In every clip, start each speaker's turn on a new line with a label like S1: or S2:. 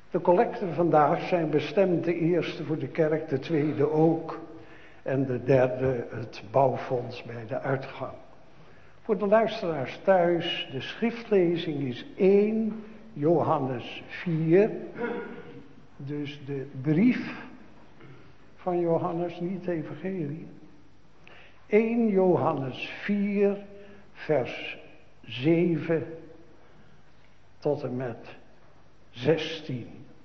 S1: De collecten vandaag zijn bestemd, de eerste voor de kerk, de tweede ook. En de derde het bouwfonds bij de uitgang. Voor de luisteraars thuis, de schriftlezing is 1 Johannes 4. Dus de brief van Johannes, niet de evangelie. 1 Johannes 4, vers 7 tot en met 16.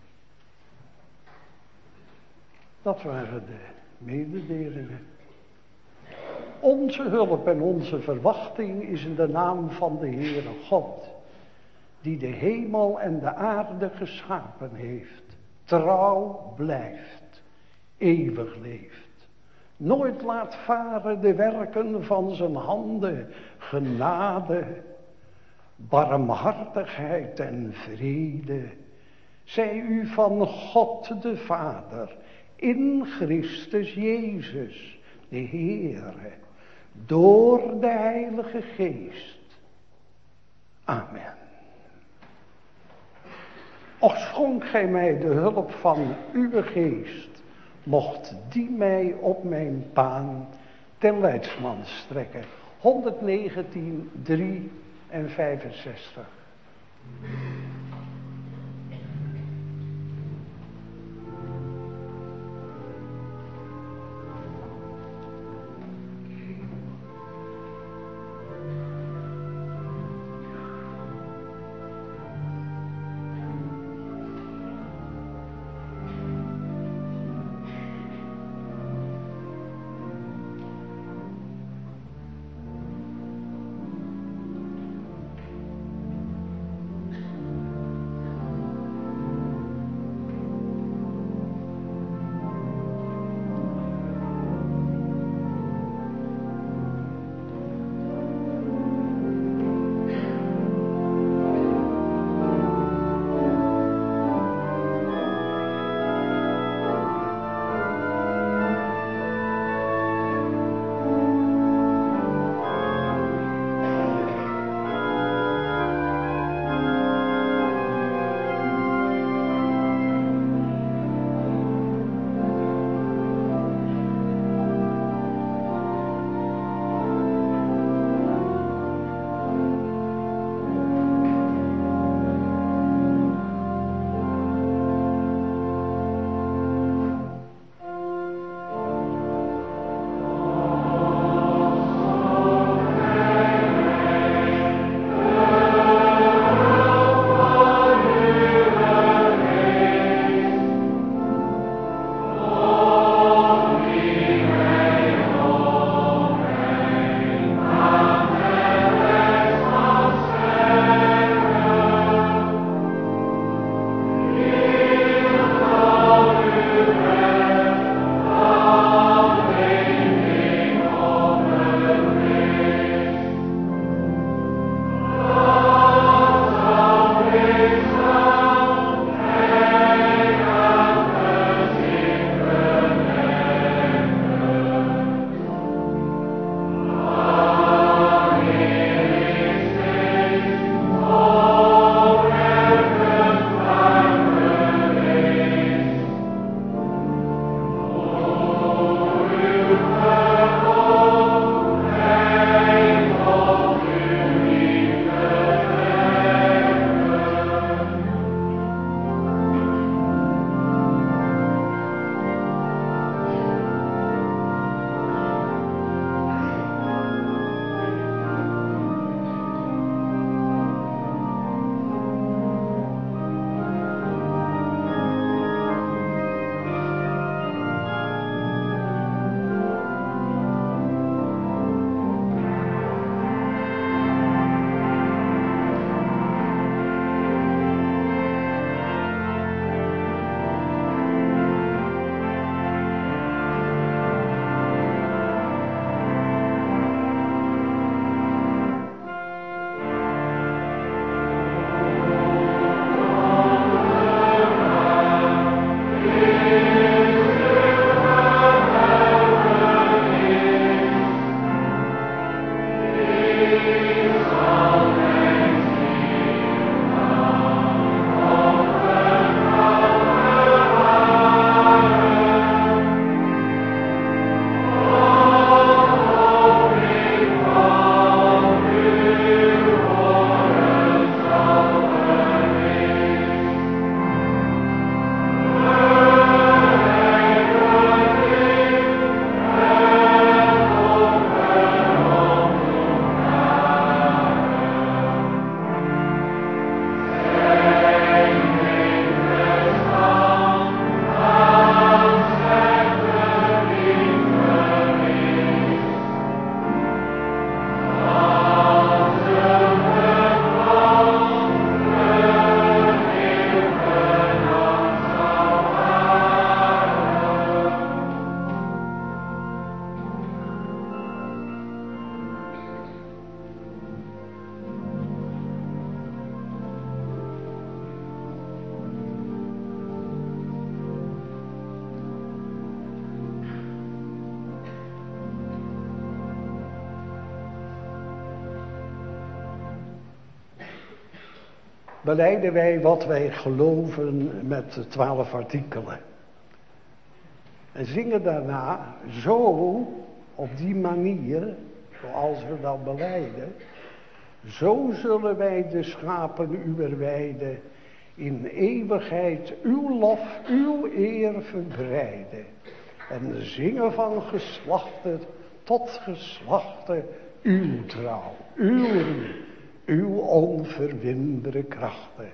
S1: Dat waren de mededelingen. Onze hulp en onze verwachting is in de naam van de Heere God, die de hemel en de aarde geschapen heeft, trouw blijft, eeuwig leeft, nooit laat varen de werken van zijn handen, genade, barmhartigheid en vrede, zij u van God de Vader, in Christus Jezus, de Heere, door de Heilige Geest. Amen. Och, schonk gij mij de hulp van uw geest, mocht die mij op mijn baan ten leidsman strekken. 119, 3 en 65. belijden wij wat wij geloven met de 12 artikelen. En zingen daarna zo, op die manier, zoals we dat belijden, zo zullen wij de schapen uwer weide in eeuwigheid uw lof, uw eer verbreiden. En zingen van geslachten tot geslachten uw trouw, uw onverwindere krachten.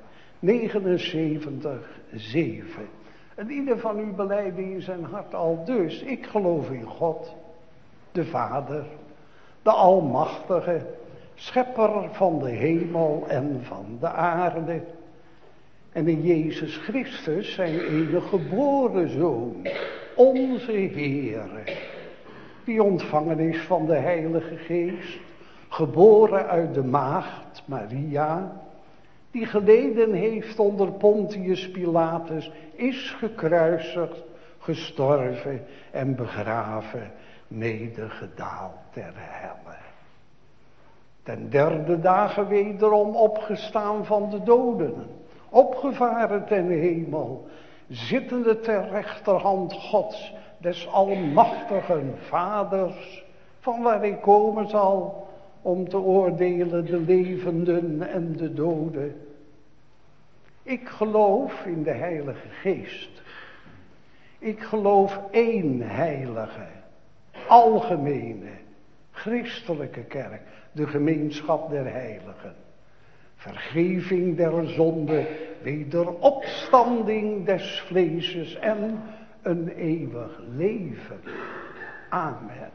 S1: 79, 7. En ieder van u belijdt in zijn hart al dus, ik geloof in God, de Vader, de Almachtige, Schepper van de hemel en van de aarde. En in Jezus Christus, zijn enige geboren Zoon, onze Heere, die ontvangen is van de Heilige Geest, geboren uit de maagd Maria, die geleden heeft onder Pontius Pilatus, is gekruisigd, gestorven en begraven, nedergedaald ter helle. Ten derde dagen wederom opgestaan van de doden, opgevaren ten hemel, zittende ter rechterhand Gods, des almachtigen Vaders, van waar hij komen zal om te oordelen de levenden en de doden. Ik geloof in de Heilige Geest. Ik geloof één heilige, algemene, christelijke kerk, de gemeenschap der heiligen. Vergeving der zonde, wederopstanding des vleeses en een eeuwig leven. Amen.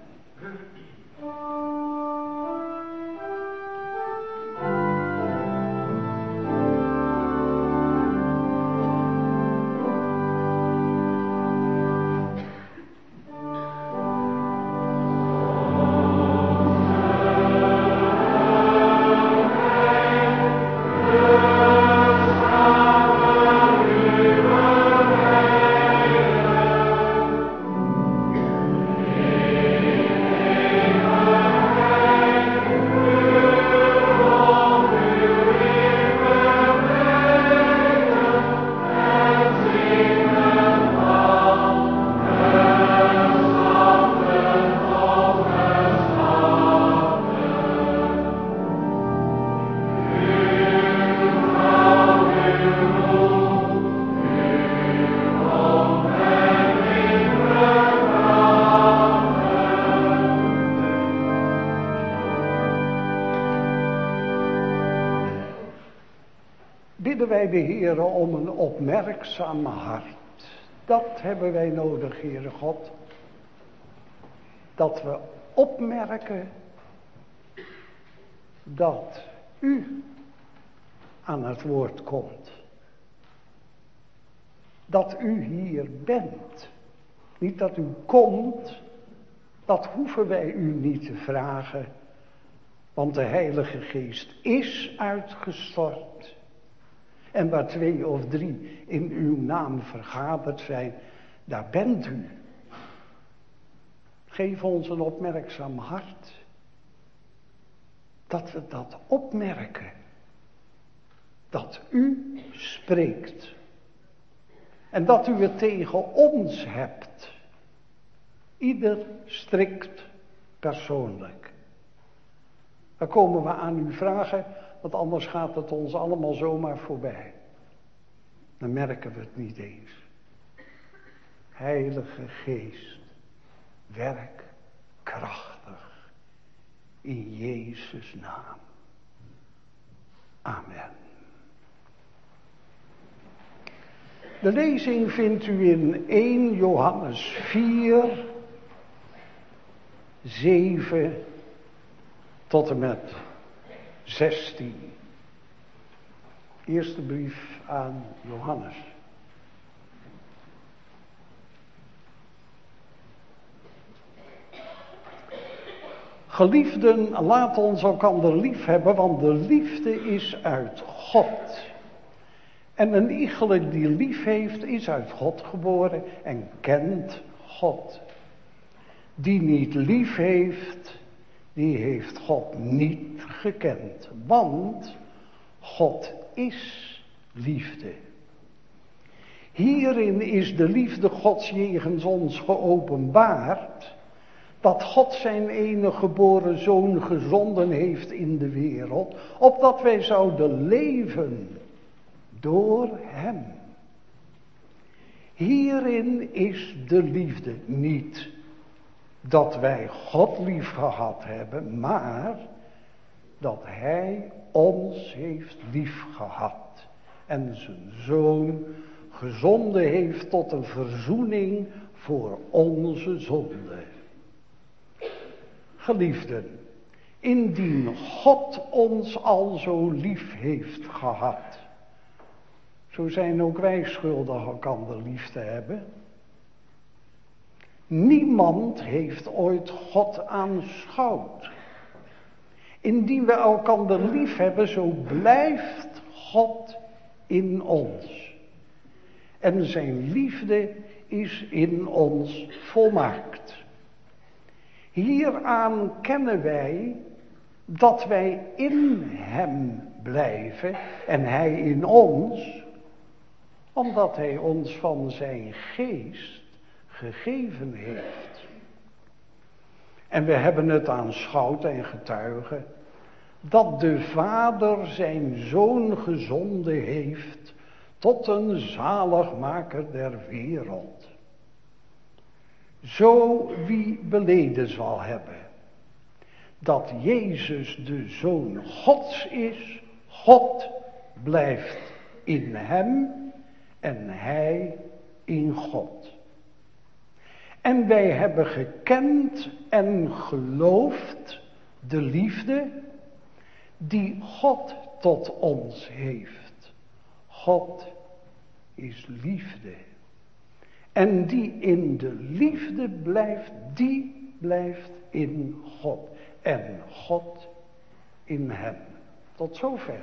S1: Bidden wij de Heere om een opmerkzaam hart. Dat hebben wij nodig, Heere God. Dat we opmerken dat u aan het woord komt. Dat u hier bent. Niet dat u komt, dat hoeven wij u niet te vragen. Want de Heilige Geest is uitgestort. En waar 2 of 3 in uw naam vergaderd zijn, daar bent u. Geef ons een opmerkzaam hart. Dat we dat opmerken. Dat u spreekt. En dat u het tegen ons hebt. Ieder strikt persoonlijk. Dan komen we aan u vragen, want anders gaat het ons allemaal zomaar voorbij. Dan merken we het niet eens. Heilige Geest, werk krachtig in Jezus' naam. Amen. De lezing vindt u in 1 Johannes 4, 7 tot en met 16. Eerste brief aan Johannes. Geliefden, laat ons elkander lief hebben, want de liefde is uit God. En een iegelijk die lief heeft, is uit God geboren en kent God. Die niet lief heeft, die heeft God niet gekend. Want God is liefde. Hierin is de liefde Gods jegens ons geopenbaard, dat God zijn enige geboren Zoon gezonden heeft in de wereld, opdat wij zouden leven door Hem. Hierin is de liefde niet dat wij God lief gehad hebben, maar dat Hij ons heeft lief gehad en zijn Zoon gezonden heeft tot een verzoening voor onze zonde. Geliefden, indien God ons al zo lief heeft gehad, zo zijn ook wij schuldig elkander lief te hebben. Niemand heeft ooit God aanschouwd. Indien we elkander lief hebben, zo blijft God in ons. En zijn liefde is in ons volmaakt. Hieraan kennen wij dat wij in Hem blijven en Hij in ons, omdat Hij ons van zijn geest gegeven heeft. En we hebben het aanschouwd en getuigen dat de Vader zijn Zoon gezonden heeft tot een zaligmaker der wereld. Zo wie beleden zal hebben dat Jezus de Zoon Gods is, God blijft in Hem en Hij in God. En wij hebben gekend en geloofd de liefde die God tot ons heeft. God is liefde. En die in de liefde blijft, die blijft in God. En God in hem. Tot zover.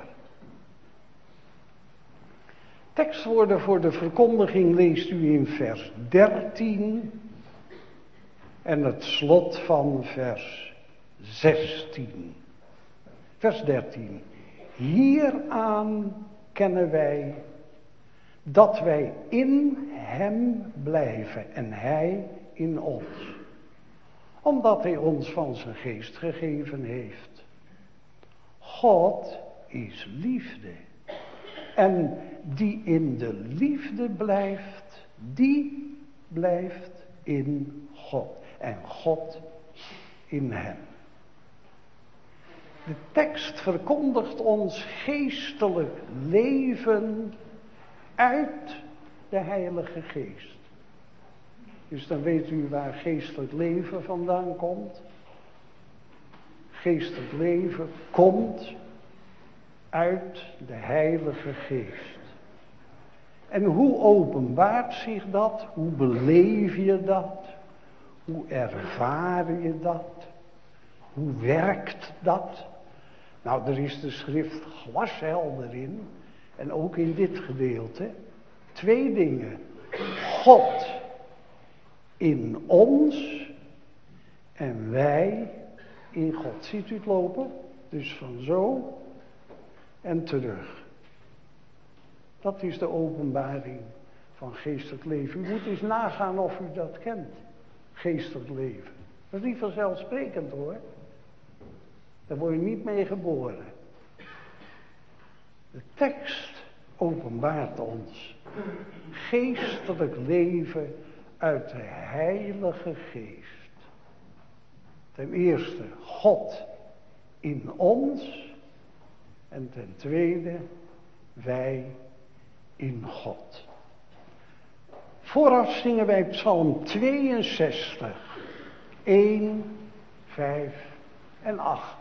S1: Tekstwoorden voor de verkondiging leest u in vers 13 en het slot van vers 16. Vers 13. Hieraan kennen wij dat wij in hem blijven en hij in ons. Omdat hij ons van zijn geest gegeven heeft. God is liefde. En die in de liefde blijft, die blijft in God. En God in hem. De tekst verkondigt ons geestelijk leven uit de Heilige Geest. Dus dan weet u waar geestelijk leven vandaan komt. Geestelijk leven komt uit de Heilige Geest. En hoe openbaart zich dat? Hoe beleef je dat? Hoe ervaar je dat? Hoe werkt dat? Nou, er is de schrift glashelder in. En ook in dit gedeelte. 2 dingen. God in ons en wij in God. Ziet u het lopen? Dus van zo en terug. Dat is de openbaring van geestelijk leven. U moet eens nagaan of u dat kent. Geestelijk leven. Dat is niet vanzelfsprekend hoor. Daar word je niet mee geboren. De tekst openbaart ons geestelijk leven uit de Heilige Geest. Ten eerste God in ons en ten tweede wij in God. Vooraf zingen wij Psalm 62, 1, 5 en 8.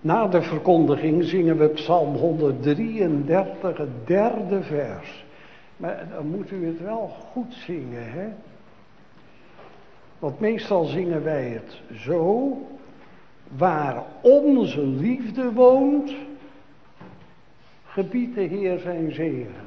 S1: Na de verkondiging zingen we Psalm 133, het derde vers. Maar dan moet u het wel goed zingen, hè? Want meestal zingen wij het zo. Waar onze liefde woont, gebiedt de Heer zijn zegen.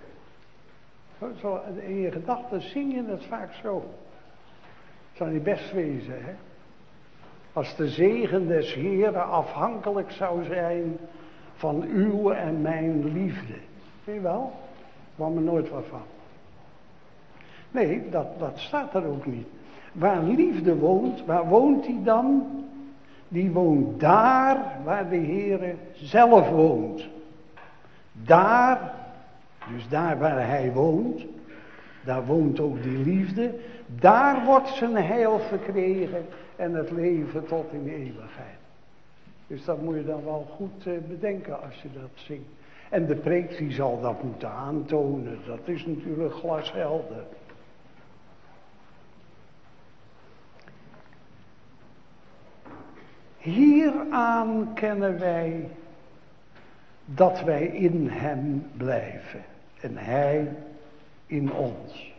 S1: Zo, in je gedachten zing je het vaak zo. Zou niet best wezen, hè? Als de zegen des Heeren afhankelijk zou zijn van uw en mijn liefde. Zie je wel? Daar kwam er nooit wat van. Nee, dat staat er ook niet. Waar liefde woont, waar woont die dan? Die woont daar waar de Heere zelf woont. Daar, dus daar waar hij woont, daar woont ook die liefde. Daar wordt zijn heil verkregen en het leven tot in de eeuwigheid. Dus dat moet je dan wel goed bedenken als je dat zingt. En de preek die zal dat moeten aantonen. Dat is natuurlijk glashelder. Hieraan kennen wij dat wij in hem blijven en hij in ons.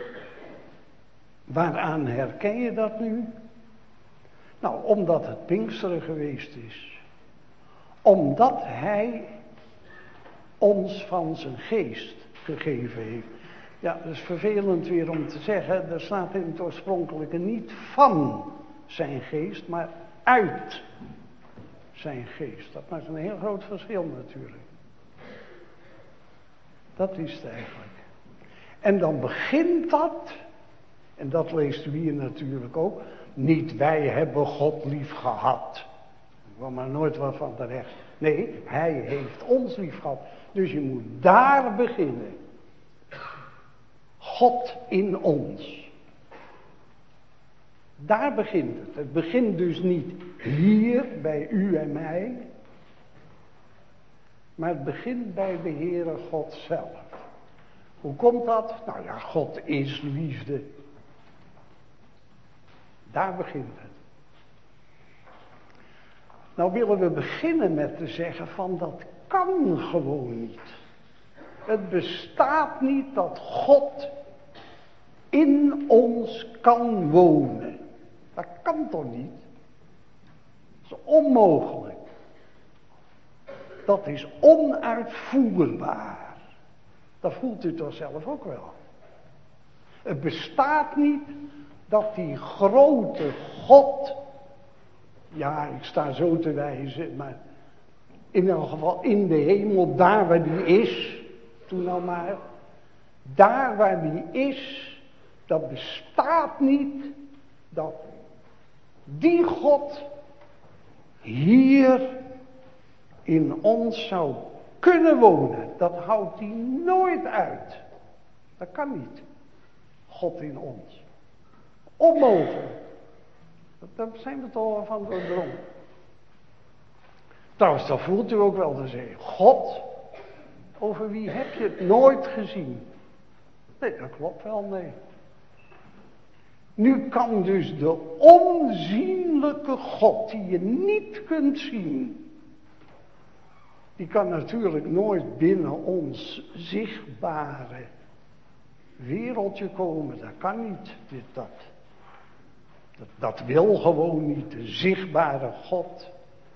S1: Waaraan herken je dat nu? Nou, omdat het Pinksteren geweest is. Omdat hij ons van zijn geest gegeven heeft. Ja, dat is vervelend weer om te zeggen, er staat in het oorspronkelijke niet van zijn geest, maar uit zijn geest. Dat maakt een heel groot verschil natuurlijk. Dat is het eigenlijk. En dan begint dat, en dat leest u hier natuurlijk ook, niet wij hebben God lief gehad. Er kwam maar nooit wat van terecht. Nee, hij heeft ons lief gehad. Dus je moet daar beginnen. God in ons. Daar begint het. Het begint dus niet hier bij u en mij. Maar het begint bij de Heere God zelf. Hoe komt dat? Nou ja, God is liefde. Daar begint het. Nou willen we beginnen met te zeggen van dat kan gewoon niet. Het bestaat niet dat God in ons kan wonen. Dat kan toch niet? Dat is onmogelijk. Dat is onuitvoerbaar. Dat voelt u toch zelf ook wel. Het bestaat niet dat die grote God, ja, ik sta zo te wijzen, maar in elk geval in de hemel, daar waar die is, toen nou maar, daar waar die is, dat bestaat niet dat die God hier in ons zou kunnen wonen. Dat houdt hij nooit uit. Dat kan niet. God in ons. Onmogelijk. Daar zijn we toch al van doordrongen. Trouwens, dat voelt u ook wel te zeggen. God, over wie heb je het nooit gezien? Nee, dat klopt wel, nee. Nu kan dus de onzienlijke God, die je niet kunt zien, die kan natuurlijk nooit binnen ons zichtbare wereldje komen. Dat kan niet. Dat wil gewoon niet. De zichtbare God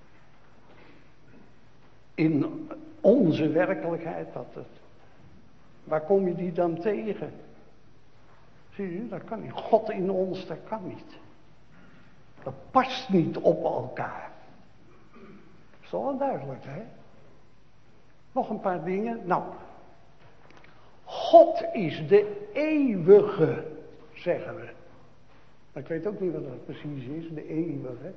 S1: in onze werkelijkheid. Waar kom je die dan tegen? Zie je, dat kan niet. God in ons, dat kan niet. Dat past niet op elkaar. Dat is wel duidelijk, hè? Nog een paar dingen. Nou, God is de eeuwige, zeggen we. Maar ik weet ook niet wat dat precies is, de eeuwige.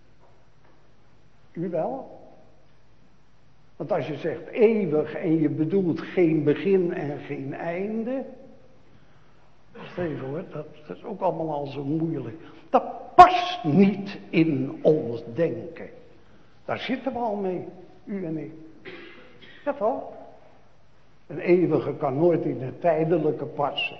S1: U wel? Want als je zegt eeuwig en je bedoelt geen begin en geen einde. Even hoor, dat is ook allemaal al zo moeilijk. Dat past niet in ons denken. Daar zitten we al mee, u en ik. Ja toch? Een eeuwige kan nooit in het tijdelijke passen.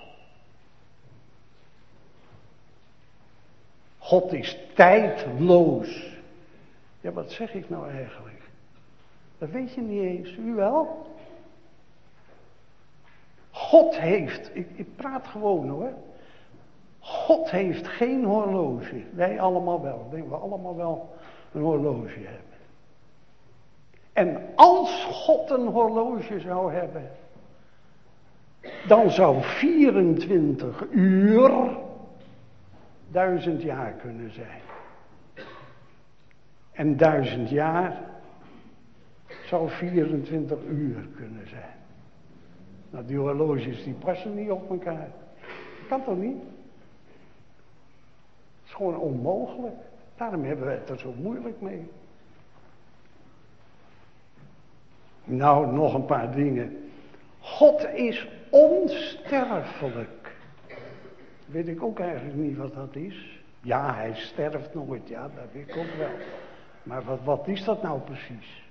S1: God is tijdloos. Ja, wat zeg ik nou eigenlijk? Dat weet je niet eens. U wel? God heeft, ik praat gewoon hoor. God heeft geen horloge. Wij allemaal wel. Ik denk we allemaal wel een horloge hebben. En als God een horloge zou hebben, dan zou 24 uur 1000 jaar kunnen zijn. En 1000 jaar zou 24 uur kunnen zijn. Nou, die horloges die passen niet op elkaar. Dat kan toch niet? Het is gewoon onmogelijk. Daarom hebben we het er zo moeilijk mee. Nou, nog een paar dingen. God is onsterfelijk. Weet ik ook eigenlijk niet wat dat is. Ja, hij sterft nooit. Ja, dat weet ik ook wel. Maar wat is dat nou precies?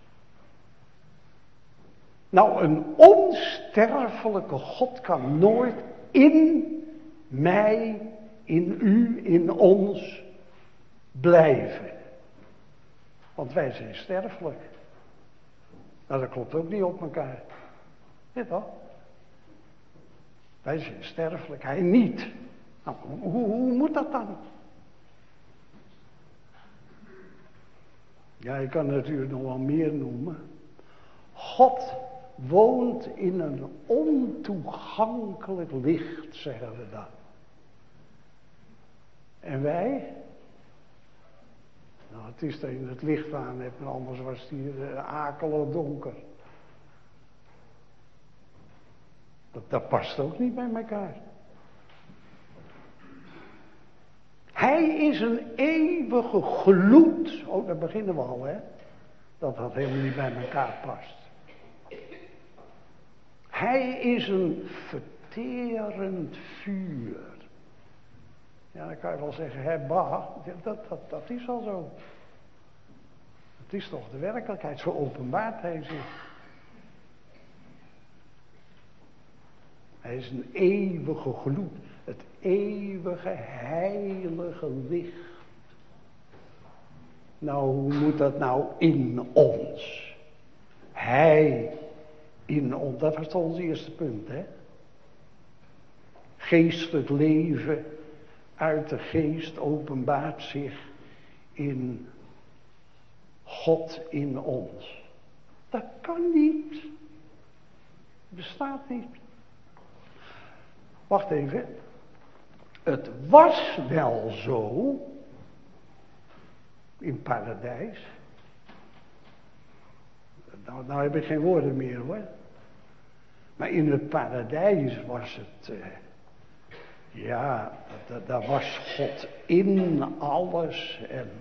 S1: Nou, een onsterfelijke God kan nooit in mij, in u, in ons blijven. Want wij zijn sterfelijk. Nou, dat klopt ook niet op elkaar. Weet je wel? Wij zijn sterfelijk, hij niet. Nou, hoe moet dat dan? Ja, ik kan natuurlijk nog wel meer noemen. God woont in een ontoegankelijk licht, zeggen we dan. En wij? Nou, het is dat je het licht aan hebt, maar anders was het hier akelig donker. Dat past ook niet bij elkaar. Hij is een eeuwige gloed. Oh, daar beginnen we al, hè. Dat helemaal niet bij elkaar past. Hij is een verterend vuur. Ja, dan kan je wel zeggen, hè, bah, dat is al zo. Het is toch de werkelijkheid, zo openbaart hij zich. Hij is een eeuwige gloed. Het eeuwige heilige licht. Nou, hoe moet dat nou in ons? Hij in ons. Dat was toch ons eerste punt, hè? Geestelijk leven uit de geest openbaart zich in God in ons. Dat kan niet. Bestaat niet. Wacht even. Het was wel zo in paradijs. Nou heb ik geen woorden meer hoor. Maar in het paradijs was het, daar was God in alles en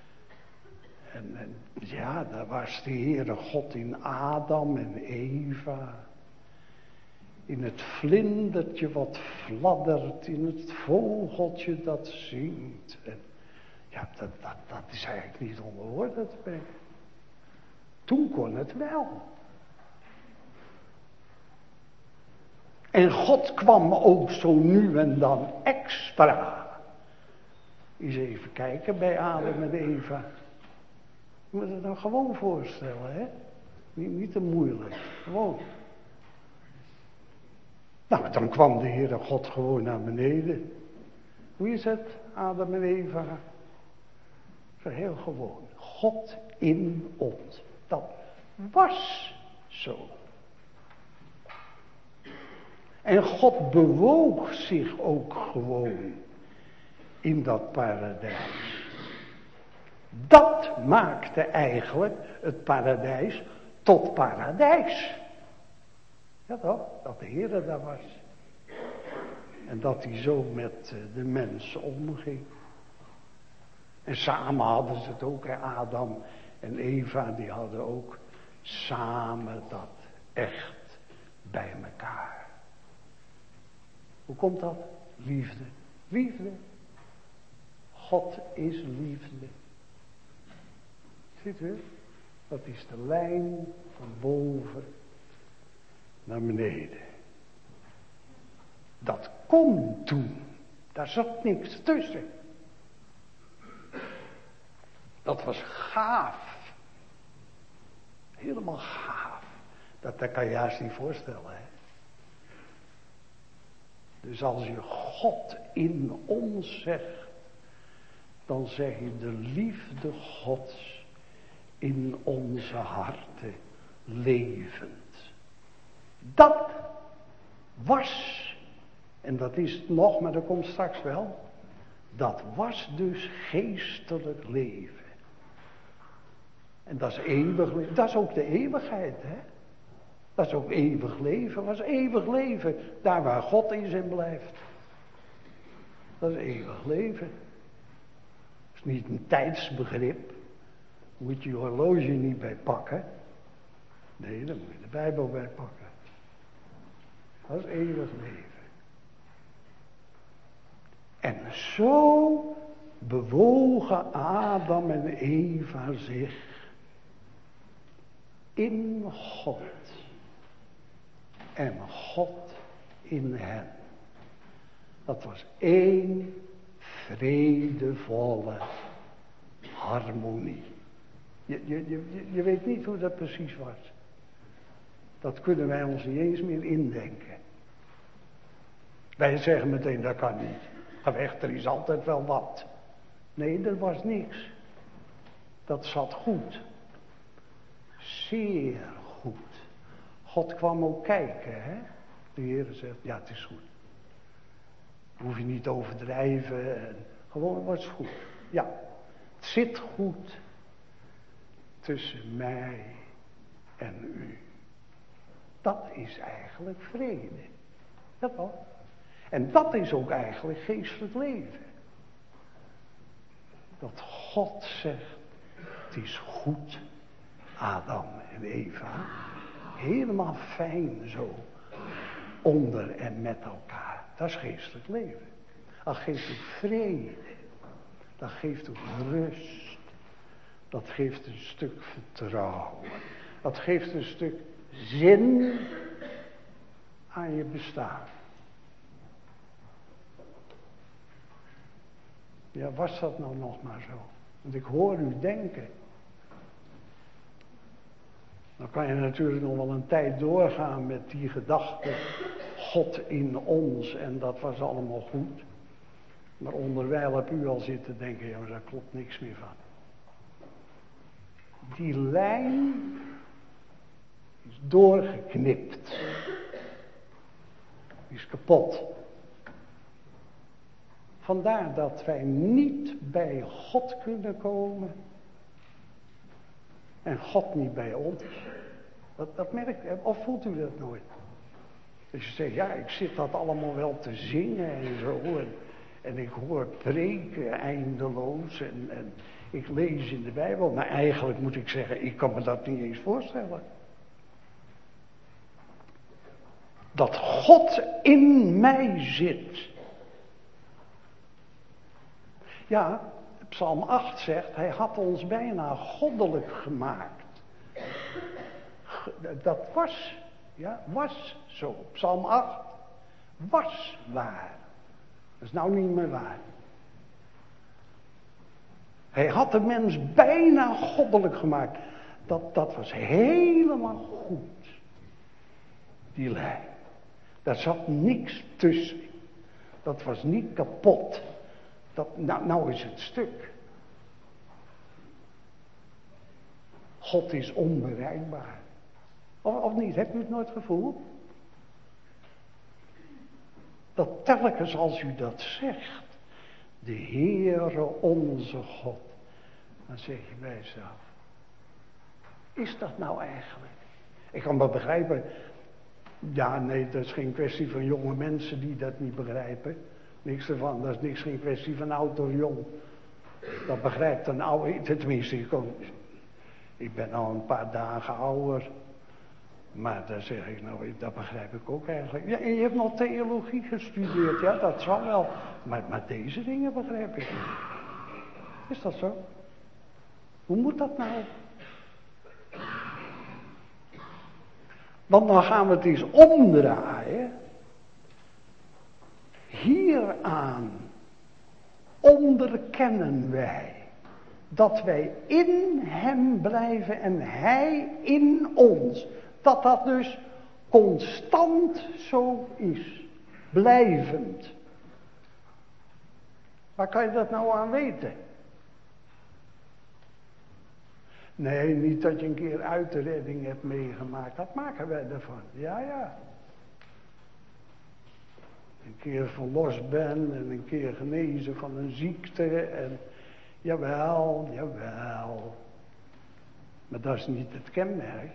S1: ja, daar was de Heere God in Adam en Eva. In het vlindertje wat fladdert, in het vogeltje dat zingt. En ja, dat is eigenlijk niet onder woorden te brengen. Toen kon het wel. En God kwam ook zo nu en dan extra. Eens even kijken bij Adam en Eva. Je moet het nou gewoon voorstellen, hè? Niet te moeilijk, gewoon. Nou, dan kwam de Heere God gewoon naar beneden. Hoe is het, Adam en Eva? Zo heel gewoon. God in ons. Dat was zo. En God bewoog zich ook gewoon in dat paradijs. Dat maakte eigenlijk het paradijs tot paradijs. Ja toch, dat de Heere daar was. En dat hij zo met de mensen omging. En samen hadden ze het ook, hè? Adam en Eva, die hadden ook samen dat echt bij elkaar. Hoe komt dat? Liefde. Liefde. God is liefde. Ziet u? Dat is de lijn van boven naar beneden. Dat kon toen. Daar zat niks tussen. Dat was gaaf. Helemaal gaaf. Dat kan je juist niet voorstellen, hè. Dus als je God in ons zegt, dan zeg je de liefde Gods in onze harten levend. Dat was, en dat is het nog, maar dat komt straks wel. Dat was dus geestelijk leven. En dat is eeuwig leven. Dat is ook de eeuwigheid, hè. Dat is ook eeuwig leven. Wat is eeuwig leven? Daar waar God is en blijft. Dat is eeuwig leven. Dat is niet een tijdsbegrip. Moet je horloge niet bij pakken. Nee, daar moet je de Bijbel bij pakken. Dat is eeuwig leven. En zo bewogen Adam en Eva zich in God. En God in hen. Dat was één vredevolle harmonie. Je weet niet hoe dat precies was. Dat kunnen wij ons niet eens meer indenken. Wij zeggen meteen, dat kan niet. Ga weg, er is altijd wel wat. Nee, er was niks. Dat zat goed. Zeer goed. God kwam ook kijken, hè. De Heer zegt, ja, het is goed. Hoef je niet te overdrijven. Gewoon, het is goed. Ja, het zit goed tussen mij en u. Dat is eigenlijk vrede. Dat wel. En dat is ook eigenlijk geestelijk leven. Dat God zegt, het is goed, Adam en Eva. Helemaal fijn zo, onder en met elkaar. Dat is geestelijk leven. Dat geeft ook vrede. Dat geeft ook rust. Dat geeft een stuk vertrouwen. Dat geeft een stuk zin aan je bestaan. Ja, was dat nou nog maar zo? Want ik hoor u denken. Dan kan je natuurlijk nog wel een tijd doorgaan met die gedachte. God in ons en dat was allemaal goed. Maar onderwijl heb u al zitten denken, ja, maar daar klopt niks meer van. Die lijn is doorgeknipt. Die is kapot. Vandaar dat wij niet bij God kunnen komen. En God niet bij ons. Dat merkt u, of voelt u dat nooit? Dus je zegt, ja, ik zit dat allemaal wel te zingen en zo. En ik hoor preken eindeloos. En ik lees in de Bijbel. Maar eigenlijk moet ik zeggen, ik kan me dat niet eens voorstellen. Dat God in mij zit. Ja, Psalm 8 zegt, hij had ons bijna goddelijk gemaakt. Dat was, ja, was zo. Psalm 8 was waar. Dat is nou niet meer waar. Hij had de mens bijna goddelijk gemaakt. Dat was helemaal goed. Die lijn. Daar zat niks tussen. Dat was niet kapot. Nou is het stuk. God is onbereikbaar. Of niet? Hebt u het nooit gevoeld? Dat telkens als u dat zegt, de Heere onze God, dan zeg je bij jezelf, is dat nou eigenlijk? Ik kan wel begrijpen, ja nee, dat is geen kwestie van jonge mensen die dat niet begrijpen. Niks ervan, dat is geen kwestie van oud of jong. Dat begrijpt een oude, tenminste, ik ben al een paar dagen ouder. Maar dan zeg ik, nou, dat begrijp ik ook eigenlijk. Ja, en je hebt nog theologie gestudeerd, ja, dat zal wel. Maar deze dingen begrijp ik niet. Is dat zo? Hoe moet dat nou? Want dan gaan we het eens omdraaien. Hieraan onderkennen wij Dat wij in hem blijven en hij in ons. Dat dat dus constant zo is. Blijvend. Waar kan je dat nou aan weten? Nee, niet dat je een keer uitredding hebt meegemaakt. Dat maken wij ervan. Ja. Een keer verlost ben en een keer genezen van een ziekte. En jawel. Maar dat is niet het kenmerk.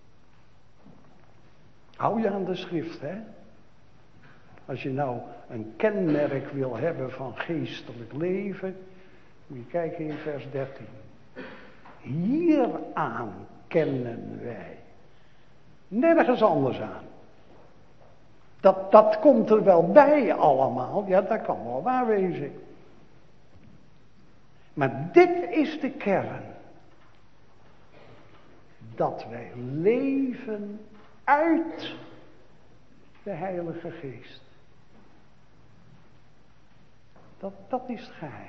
S1: Hou je aan de schrift, hè? Als je nou een kenmerk wil hebben van geestelijk leven, moet je kijken in vers 13. Hieraan kennen wij. Nergens anders aan. Dat komt er wel bij allemaal, ja, dat kan wel waar wezen. Maar dit is de kern. Dat wij leven uit de Heilige Geest. Dat is het geheim.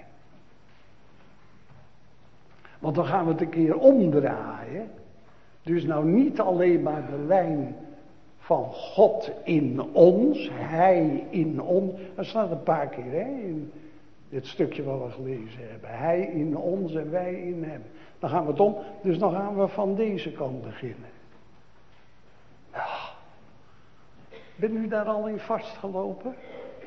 S1: Want dan gaan we het een keer omdraaien. Dus nou niet alleen maar de lijn van God in ons, Hij in ons. Dat staat een paar keer hè, in dit stukje wat we gelezen hebben. Hij in ons en wij in hem. Dan gaan we het om, dus dan gaan we van deze kant beginnen. Ja. Bent u daar al in vastgelopen?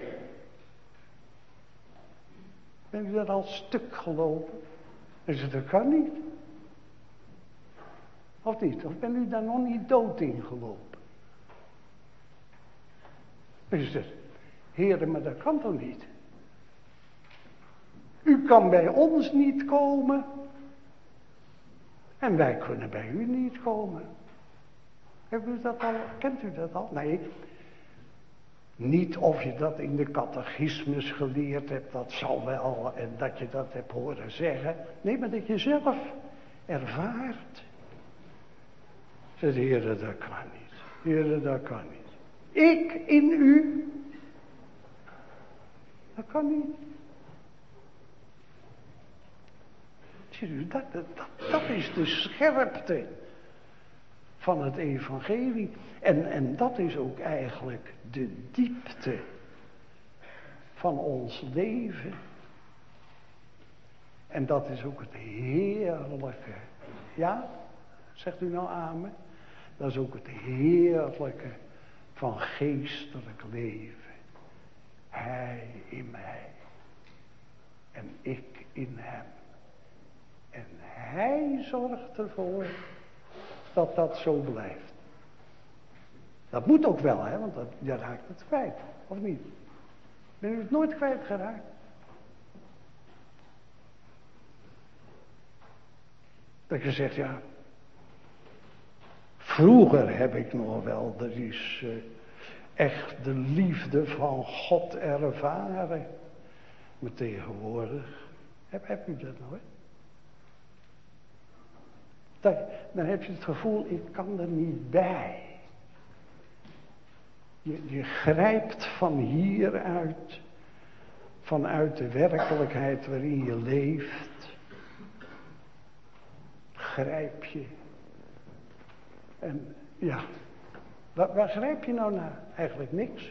S1: Bent u daar al stuk gelopen? Dus dat kan niet. Of niet? Of bent u daar nog niet dood in gelopen? Dus dat, heren, maar dat kan toch niet? U kan bij ons niet komen. En wij kunnen bij u niet komen. Hebt u dat al? Kent u dat al? Nee. Niet of je dat in de catechismus geleerd hebt, dat zal wel, en dat je dat hebt horen zeggen. Nee, maar dat je zelf ervaart. Zegt de Heer, dat kan niet. Heer, dat kan niet. Ik in u. Dat kan niet. Ziet u, dat is de scherpte van het evangelie. En dat is ook eigenlijk de diepte van ons leven. En dat is ook het heerlijke. Ja? Zegt u nou amen? Dat is ook het heerlijke van geestelijk leven. Hij in mij. En ik in hem. En hij zorgt ervoor dat dat zo blijft. Dat moet ook wel, hè, want je raakt het kwijt, of niet? Ben u het nooit kwijtgeraakt? Dat je zegt, ja, vroeger heb ik nog wel, dat is echt de liefde van God ervaren. Maar tegenwoordig, heb u dat nooit? Dan heb je het gevoel, ik kan er niet bij. Je grijpt van hieruit, vanuit de werkelijkheid waarin je leeft, grijp je. En ja, waar grijp je nou naar? Eigenlijk niks.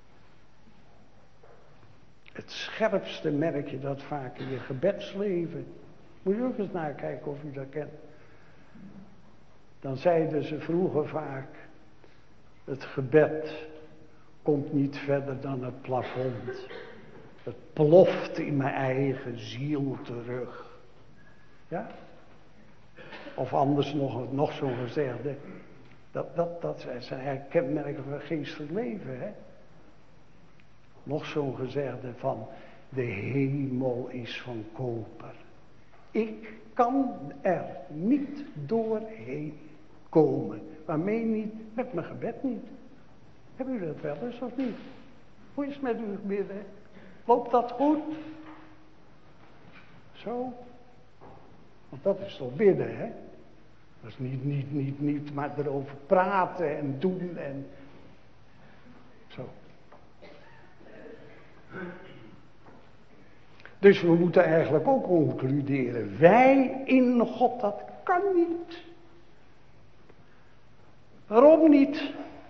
S1: Het scherpste merk je dat vaak in je gebedsleven. Moet je ook eens nakijken of u dat kent. Dan zeiden ze vroeger vaak, het gebed komt niet verder dan het plafond. Het ploft in mijn eigen ziel terug. Ja? Of anders nog zo'n gezegde. Dat zijn eigenlijk kenmerken van geestelijk leven. Hè? Nog zo'n gezegde van de hemel is van koper. Ik kan er niet doorheen komen. Waarmee niet? Met mijn gebed niet. Hebben u dat wel eens of niet? Hoe is het met uw gebeden? Loopt dat goed? Zo? Want dat is toch bidden, hè? Dat is niet maar erover praten en doen en... Zo. Dus we moeten eigenlijk ook concluderen. Wij in God, dat kan niet. Waarom niet?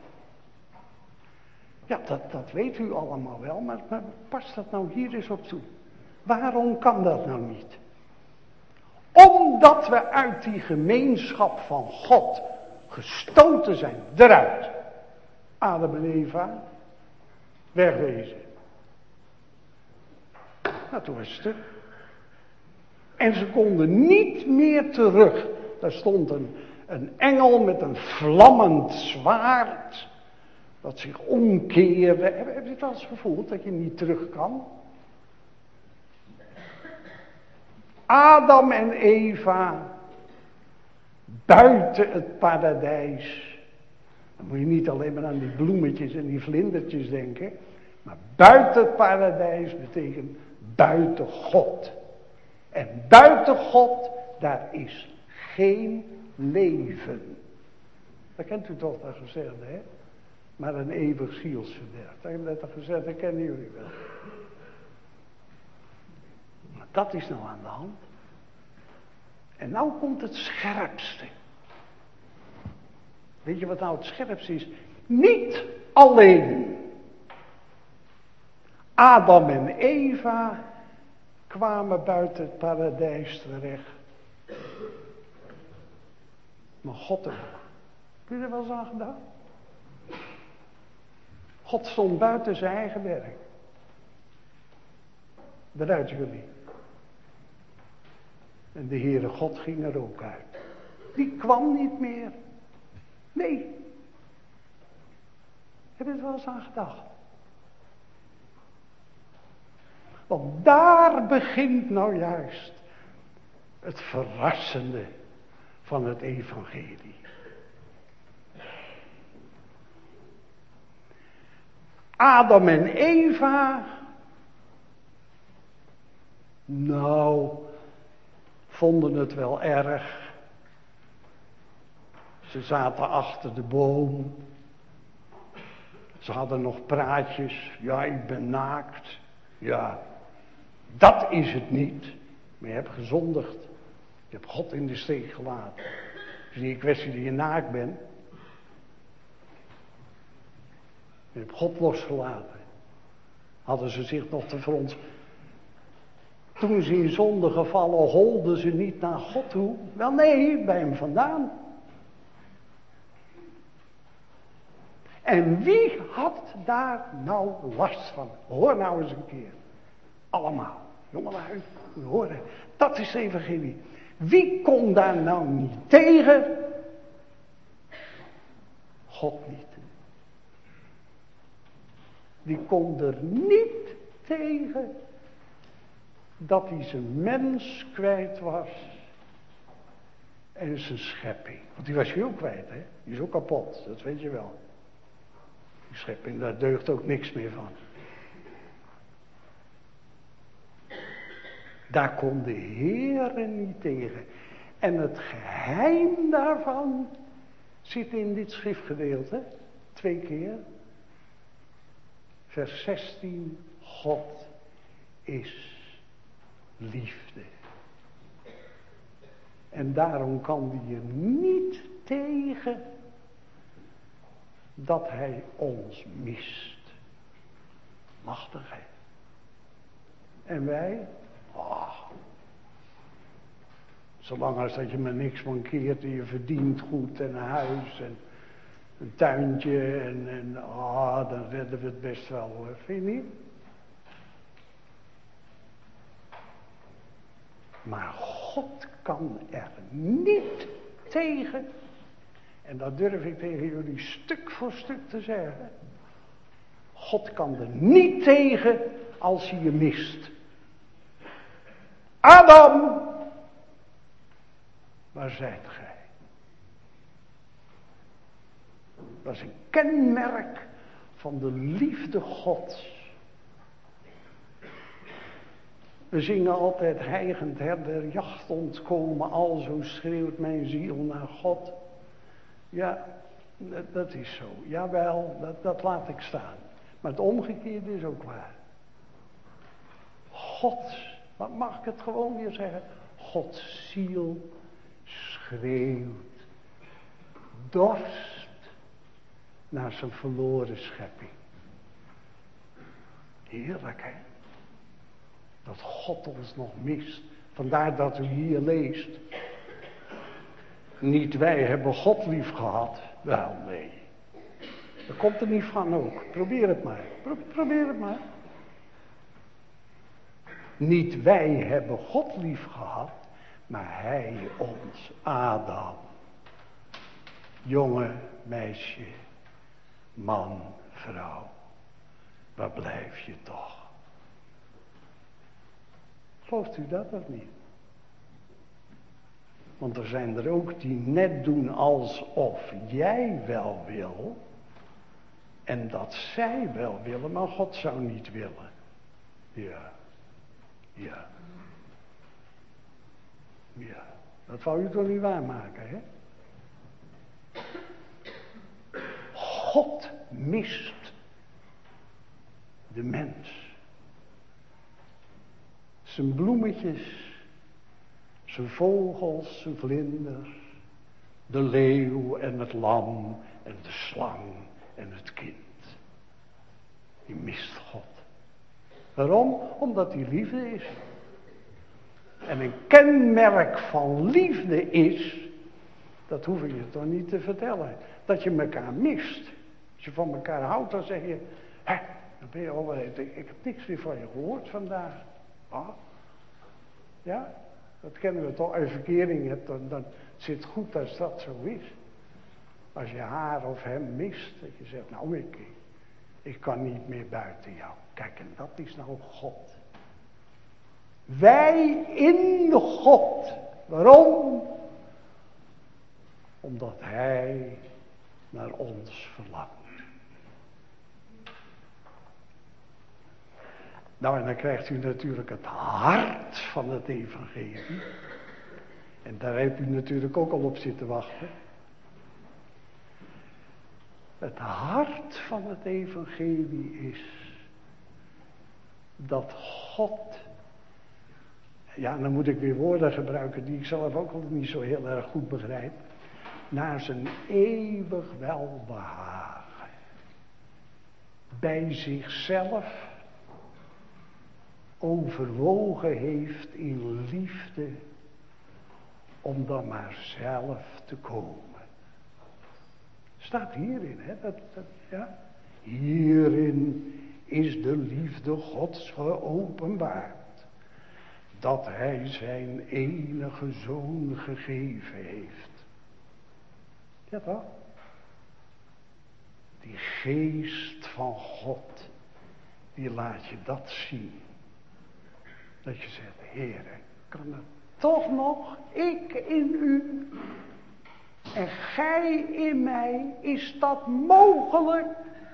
S1: Ja, dat weet u allemaal wel, maar pas dat nou hier eens op toe. Waarom kan dat nou niet? Omdat we uit die gemeenschap van God gestoten zijn, eruit. Adam en Eva, wegwezen. Nou, toen was het stuk. En ze konden niet meer terug. Daar stond een engel met een vlammend zwaard, dat zich omkeerde. Heb je het al eens gevoeld, dat je niet terug kan? Adam en Eva, buiten het paradijs. Dan moet je niet alleen maar aan die bloemetjes en die vlindertjes denken. Maar buiten het paradijs betekent buiten God. En buiten God, daar is geen leven. Dat kent u toch, dat gezegd, hè? Maar een eeuwig zielsverderf. Dat heb ik net al gezegd, dat kennen jullie wel. Maar dat is nou aan de hand. En nou komt het scherpste. Weet je wat nou het scherpste is? Niet alleen Adam en Eva kwamen buiten het paradijs terecht. Maar God ook. Heb je er wel eens aan gedaan? God stond buiten zijn eigen werk. Eruit jullie. En de Heere God ging er ook uit. Die kwam niet meer. Nee. Heb je er wel eens aan gedacht? Want daar begint nou juist het verrassende van het evangelie. Adam en Eva, nou, vonden het wel erg. Ze zaten achter de boom. Ze hadden nog praatjes. Ja, ik ben naakt. Ja, dat is het niet. Maar je hebt gezondigd. Je hebt God in de steek gelaten. Het is niet een kwestie dat je naakt bent. Je hebt God losgelaten. Hadden ze zich nog te verontschuldigen. Toen ze in zonde gevallen, holden ze niet naar God toe. Wel nee, bij hem vandaan. En wie had daar nou last van? Hoor nou eens een keer. Allemaal. Jongelui, horen. Dat is het evangelie. Wie kon daar nou niet tegen? God niet. Die kon er niet tegen dat hij zijn mens kwijt was en zijn schepping. Want die was je ook kwijt, hè? Die is ook kapot, dat weet je wel. Die schepping, daar deugt ook niks meer van. Daar kon de Heere niet tegen. En het geheim daarvan zit in dit schriftgedeelte, 2 keer. Vers 16, God is liefde. En daarom kan die er niet tegen dat hij ons mist. Machtigheid. En wij? Zolang als dat je me niks mankeert en je verdient goed en een huis en een tuintje en dan redden we het best wel hoor. Vind je niet? Maar God kan er niet tegen. En dat durf ik tegen jullie stuk voor stuk te zeggen. God kan er niet tegen als hij je mist. Adam, waar zijt gij? Dat is een kenmerk van de liefde Gods. We zingen altijd hijgend herder, jacht ontkomen, alzo schreeuwt mijn ziel naar God. Ja, dat is zo. Jawel, dat laat ik staan. Maar het omgekeerde is ook waar. God Maar mag ik het gewoon weer zeggen? Gods ziel schreeuwt dorst naar zijn verloren schepping. Heerlijk, hè? Dat God ons nog mist. Vandaar dat u hier leest. Niet wij hebben God lief gehad. Wel, nee. Dat komt er niet van ook. Probeer het maar. Probeer het maar. Niet wij hebben God lief gehad, maar hij ons, Adam. Jongen, meisje, man, vrouw. Waar blijf je toch? Gelooft u dat of niet? Want er zijn er ook die net doen alsof jij wel wil. En dat zij wel willen, maar God zou niet willen. Ja. Ja. Ja. Dat wou u toch niet waarmaken, hè? God mist de mens. Zijn bloemetjes, zijn vogels, zijn vlinders, de leeuw en het lam en de slang en het kind. Die mist God. Waarom? Omdat hij liefde is. En een kenmerk van liefde is, dat hoef ik je toch niet te vertellen, dat je elkaar mist. Als je van elkaar houdt, dan zeg je, hè, dan ben je al, ik heb niks meer van je gehoord vandaag. Ah. Ja, dat kennen we toch. Als je verkering hebt, dan zit het goed als dat zo is. Als je haar of hem mist, dat je zegt, nou ik kan niet meer buiten jou. Kijk, en dat is nou God. Wij in God. Waarom? Omdat hij naar ons verlangt. Nou, en dan krijgt u natuurlijk het hart van het evangelie. En daar heeft u natuurlijk ook al op zitten wachten. Het hart van het evangelie is dat God, ja, dan moet ik weer woorden gebruiken die ik zelf ook al niet zo heel erg goed begrijp, naar zijn eeuwig welbehagen bij zichzelf overwogen heeft in liefde om dan maar zelf te komen. Staat hierin, hè? Ja? Hierin is de liefde Gods geopenbaard, dat hij zijn enige zoon gegeven heeft. Ja toch? Die geest van God, die laat je dat zien. Dat je zegt, Heere, kan het toch nog, ik in u en gij in mij, is dat mogelijk?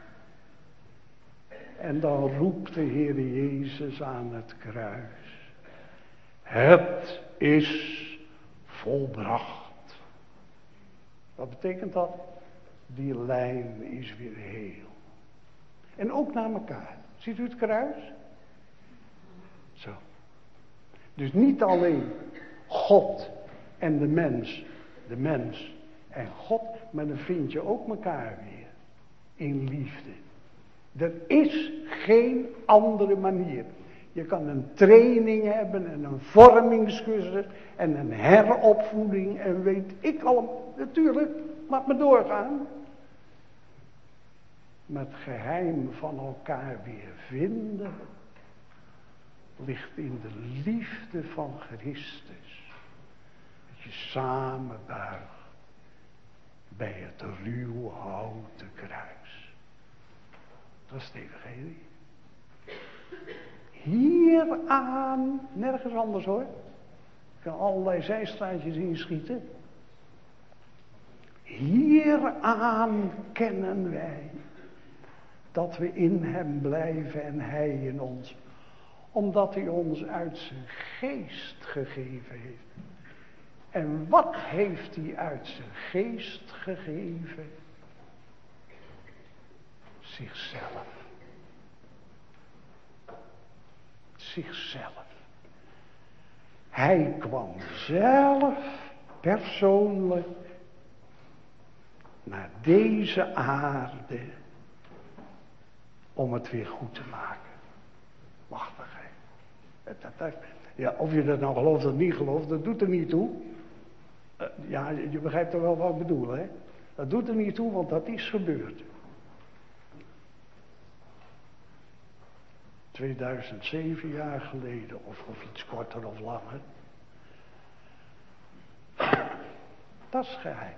S1: En dan roept de Heere Jezus aan het kruis. Het is volbracht. Wat betekent dat? Die lijn is weer heel. En ook naar elkaar. Ziet u het kruis? Zo. Dus niet alleen God en de mens en God, maar dan vind je ook elkaar weer in liefde. Er is geen andere manier. Je kan een training hebben en een vormingscursus en een heropvoeding en weet ik al, natuurlijk, laat me doorgaan. Maar het geheim van elkaar weer vinden ligt in de liefde van Christus. Dat je samen buigt bij het ruw houten kruis. Dat is het evangelie. Hieraan, nergens anders hoor. Ik kan allerlei zijstraatjes inschieten. Hieraan kennen wij dat we in hem blijven en hij in ons. Omdat hij ons uit zijn geest gegeven heeft. En wat heeft hij uit zijn geest gegeven? Zichzelf. Zichzelf. Hij kwam zelf persoonlijk naar deze aarde om het weer goed te maken. Machtig, hè? Ja, of je dat nou gelooft of niet gelooft, dat doet er niet toe. Ja, je begrijpt er wel wat ik bedoel, hè? Dat doet er niet toe, want dat is gebeurd. 2007 jaar geleden, of iets korter of langer. Dat is geheim.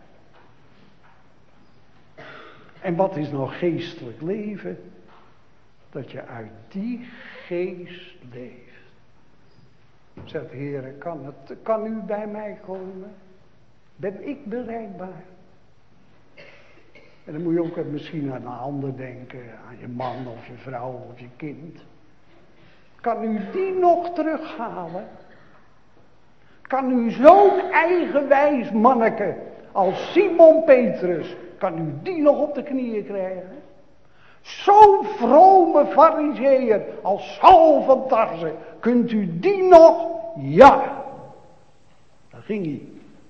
S1: En wat is nou geestelijk leven? Dat je uit die geest leeft. Zegt de Heer, kan u bij mij komen? Ben ik bereikbaar? En dan moet je ook misschien aan een ander denken, aan je man of je vrouw of je kind. Kan u die nog terughalen? Kan u zo'n eigenwijs manneke als Simon Petrus, kan u die nog op de knieën krijgen? Zo'n vrome farizeeër als Saul van Tarse, kunt u die nog? Ja, daar ging hij.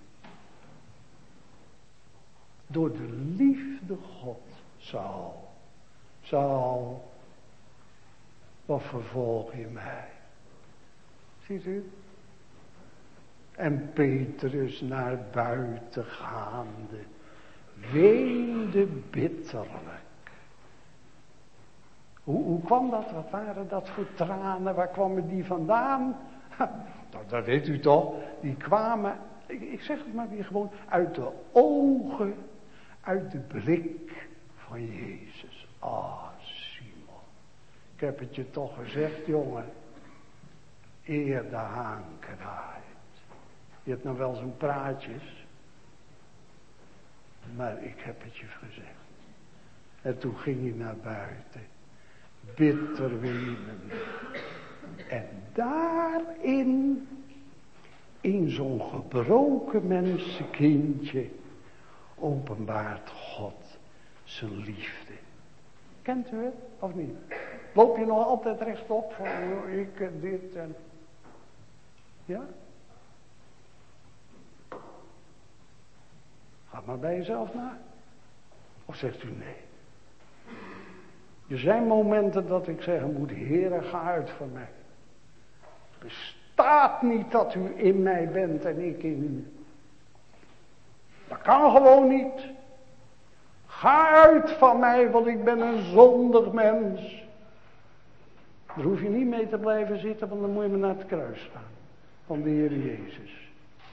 S1: Door de liefde God, Saul, wat vervolg je mij? Ziet u? En Petrus naar buiten gaande, weende bitterlijk. Hoe kwam dat? Wat waren dat voor tranen? Waar kwamen die vandaan? Dat weet u toch? Die kwamen, ik zeg het maar weer gewoon, uit de ogen, uit de blik van Jezus. Simon. Ik heb het je toch gezegd, jongen. Eer de haan kraait. Je hebt nou wel zo'n praatjes. Maar ik heb het je gezegd. En toen ging hij naar buiten. Bitter wenen. En daarin, in zo'n gebroken mensenkindje, openbaart God zijn liefde. Kent u het, of niet? Loop je nog altijd rechtop van ik dit en... Ja? Ga maar bij jezelf na. Of zegt u nee? Er zijn momenten dat ik zeggen moet, Heere, ga uit van mij. Het bestaat niet dat u in mij bent en ik in u. Dat kan gewoon niet. Ga uit van mij, want ik ben een zondig mens. Daar hoef je niet mee te blijven zitten, want dan moet je maar naar het kruis gaan. Van de Heer Jezus.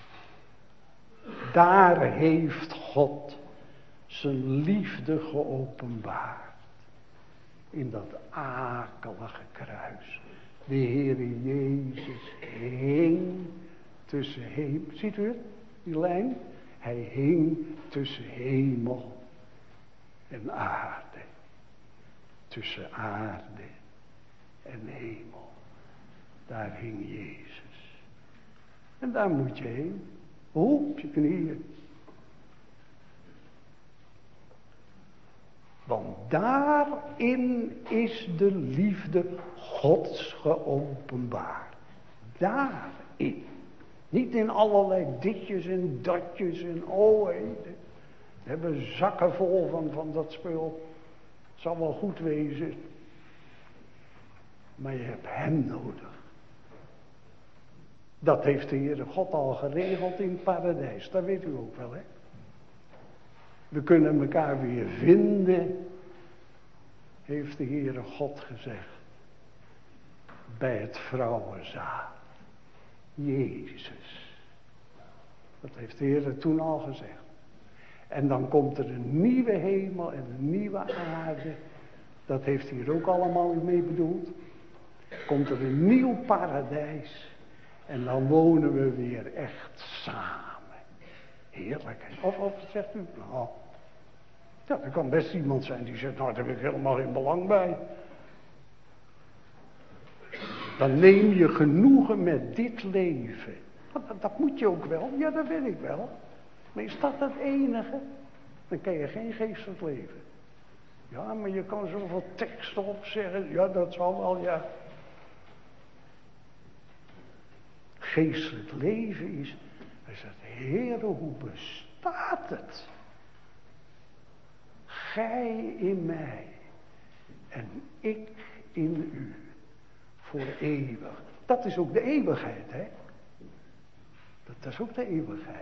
S1: Daar heeft God zijn liefde geopenbaard. In dat akelige kruis. De Heer Jezus hing tussen hemel. Ziet u het? Die lijn? Hij hing tussen hemel en aarde. Tussen aarde en hemel. Daar hing Jezus. En daar moet je heen. Op je knieën. Want daarin is de liefde Gods geopenbaard. Daarin. Niet in allerlei ditjes en datjes en we hebben zakken vol van dat spul. Het zal wel goed wezen. Maar je hebt hem nodig. Dat heeft de Heere God al geregeld in het paradijs. Dat weet u ook wel, hè. We kunnen elkaar weer vinden, heeft de Heere God gezegd. Bij het vrouwenzaad. Jezus. Dat heeft de Heere toen al gezegd. En dan komt er een nieuwe hemel en een nieuwe aarde. Dat heeft hij hier ook allemaal mee bedoeld. Komt er een nieuw paradijs. En dan wonen we weer echt samen. Heerlijk. Of zegt u, nou, ja, er kan best iemand zijn die zegt, nou, daar heb ik helemaal geen belang bij. Dan neem je genoegen met dit leven. Dat moet je ook wel, ja, dat weet ik wel. Maar is dat het enige? Dan kan je geen geestelijk leven. Ja, maar je kan zoveel teksten opzeggen, ja, dat zal wel, ja. geestelijk leven is. Hij zegt, Heere, hoe bestaat het? Gij in mij en ik in u, voor eeuwig. Dat is ook de eeuwigheid, hè? Dat is ook de eeuwigheid.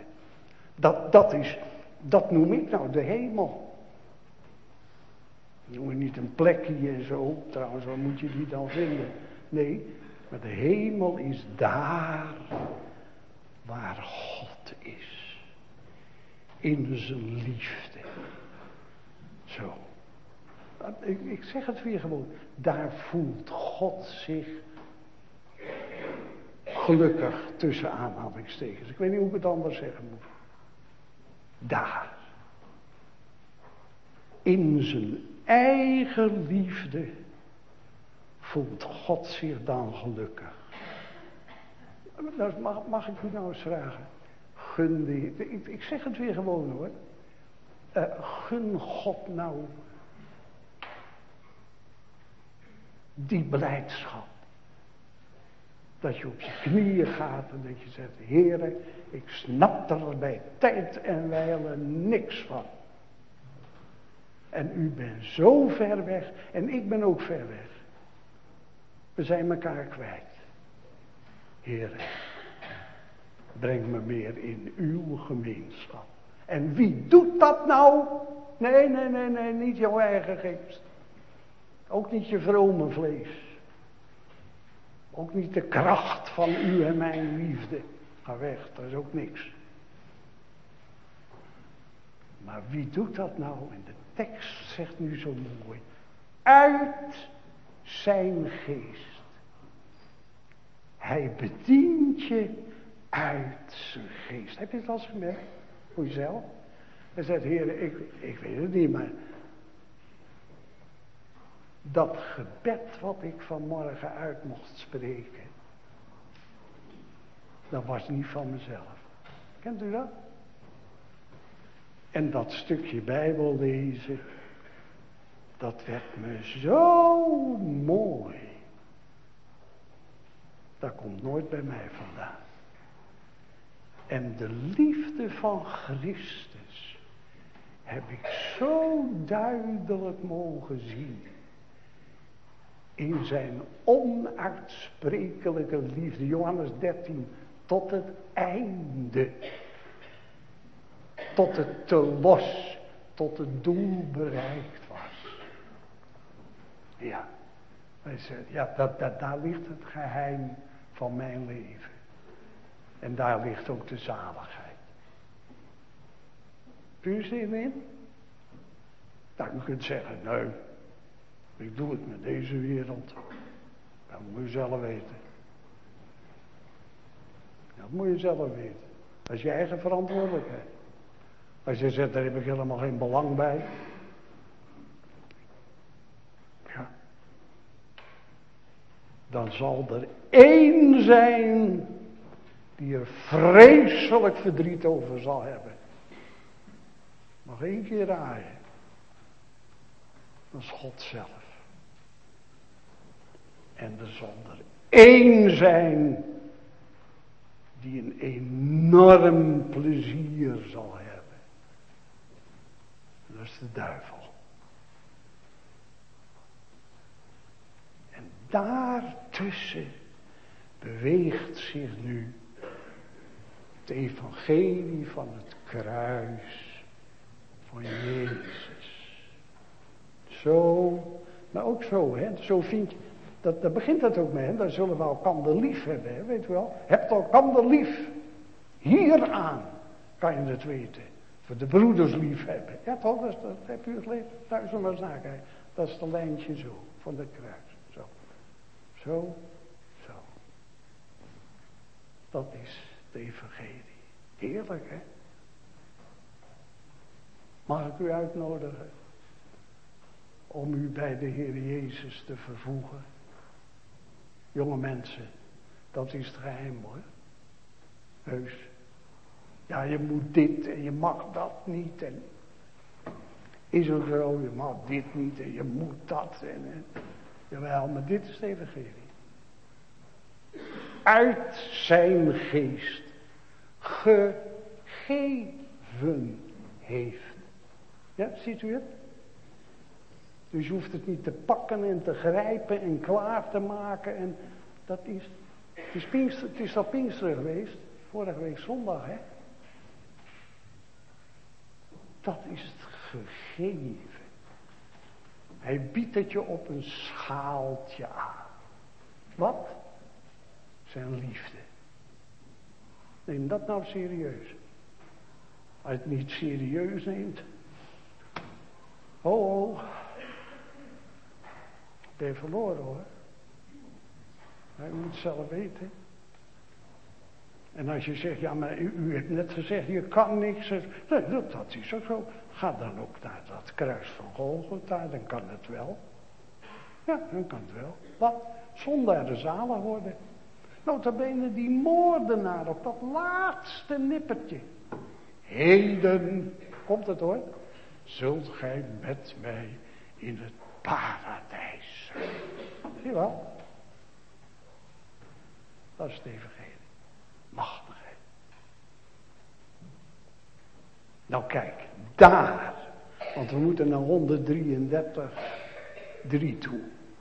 S1: Dat noem ik nou de hemel. Noem je niet een plekje en zo, trouwens, waar moet je die dan vinden? Nee, maar de hemel is daar waar God is. In zijn liefde. Zo. Ik zeg het weer gewoon. Daar voelt God zich gelukkig, tussen aanhalingstekens. Ik weet niet hoe ik het anders zeggen moet. Daar. In zijn eigen liefde voelt God zich dan gelukkig. Mag ik u nou eens vragen? Gun die, ik zeg het weer gewoon hoor. Gun God nou die blijdschap. Dat je op je knieën gaat en dat je zegt, Heere, ik snap er bij tijd en wijle niks van. En u bent zo ver weg en ik ben ook ver weg. We zijn elkaar kwijt. Heere, breng me meer in uw gemeenschap. En wie doet dat nou? Nee, niet jouw eigen geest. Ook niet je vrome vlees. Ook niet de kracht van u en mijn liefde. Ga weg, dat is ook niks. Maar wie doet dat nou? En de tekst zegt nu zo mooi. Uit zijn geest. Hij bedient je uit zijn geest. Heb je het al eens gemerkt? Voor jezelf? Hij zegt, Heer, ik weet het niet, maar dat gebed wat ik vanmorgen uit mocht spreken, dat was niet van mezelf. Kent u dat? En dat stukje Bijbel lezen, dat werd me zo mooi. Dat komt nooit bij mij vandaan. En de liefde van Christus heb ik zo duidelijk mogen zien. In zijn onuitsprekelijke liefde. Johannes 13. Tot het einde. Tot het te los. Tot het doel bereikt was. Ja. Hij zegt, ja, daar ligt het geheim van mijn leven. En daar ligt ook de zaligheid. Heb u zin in? Nou, u kunt zeggen, nee, ik doe het met deze wereld. Dat moet je zelf weten. Dat moet je zelf weten. Dat is je eigen verantwoordelijkheid. Als je zegt, daar heb ik helemaal geen belang bij. Ja. Dan zal er één zijn die er vreselijk verdriet over zal hebben. Nog één keer raaien. Dat is God zelf. En er zal er één zijn die een enorm plezier zal hebben. Dat is de duivel. En daartussen beweegt zich nu het evangelie van het kruis van Jezus. Zo, maar ook zo, hè? Zo vind je, daar begint het ook mee, hè? Daar zullen we elkander lief hebben, hè? Weet u wel? Hebt elkander lief. Hieraan kan je het weten. Voor de broeders lief hebben. Ja toch, dat heb u gelezen. Thuis maar eens nakijken. Dat is het lijntje zo, van het kruis. Zo. Dat is de evangelie. Heerlijk, hè? Mag ik u uitnodigen om u bij de Heer Jezus te vervoegen? Jonge mensen, dat is het geheim hoor. Heus. Ja, je moet dit en je mag dat niet. En is ook zo, je mag dit niet en je moet dat. Jawel, maar dit is het evangelie. uit zijn geest gegeven heeft. Ja, ziet u het? Dus je hoeft het niet te pakken en te grijpen en klaar te maken. En dat is, het is al Pinksteren geweest, vorige week zondag, hè? Dat is het gegeven. Hij biedt het je op een schaaltje aan. Wat? Zijn liefde. Neem dat nou serieus. Als je het niet serieus neemt. Oh. Ben je verloren hoor. Maar u moet het zelf weten. En als je zegt, ja maar u hebt net gezegd, je kan niks. Nee, dat is ook zo. Ga dan ook naar dat kruis van Golgotha, dan kan het wel. Ja, dan kan het wel. Wat? Zondaren zalig worden. Nota bene die moordenaar op dat laatste nippertje. Heden, komt het hoor, zult gij met mij in het paradijs zijn. Zie je wel? Dat is het evangelie. Machtigheid. Nou kijk, daar. Want we moeten naar 133:3 toe.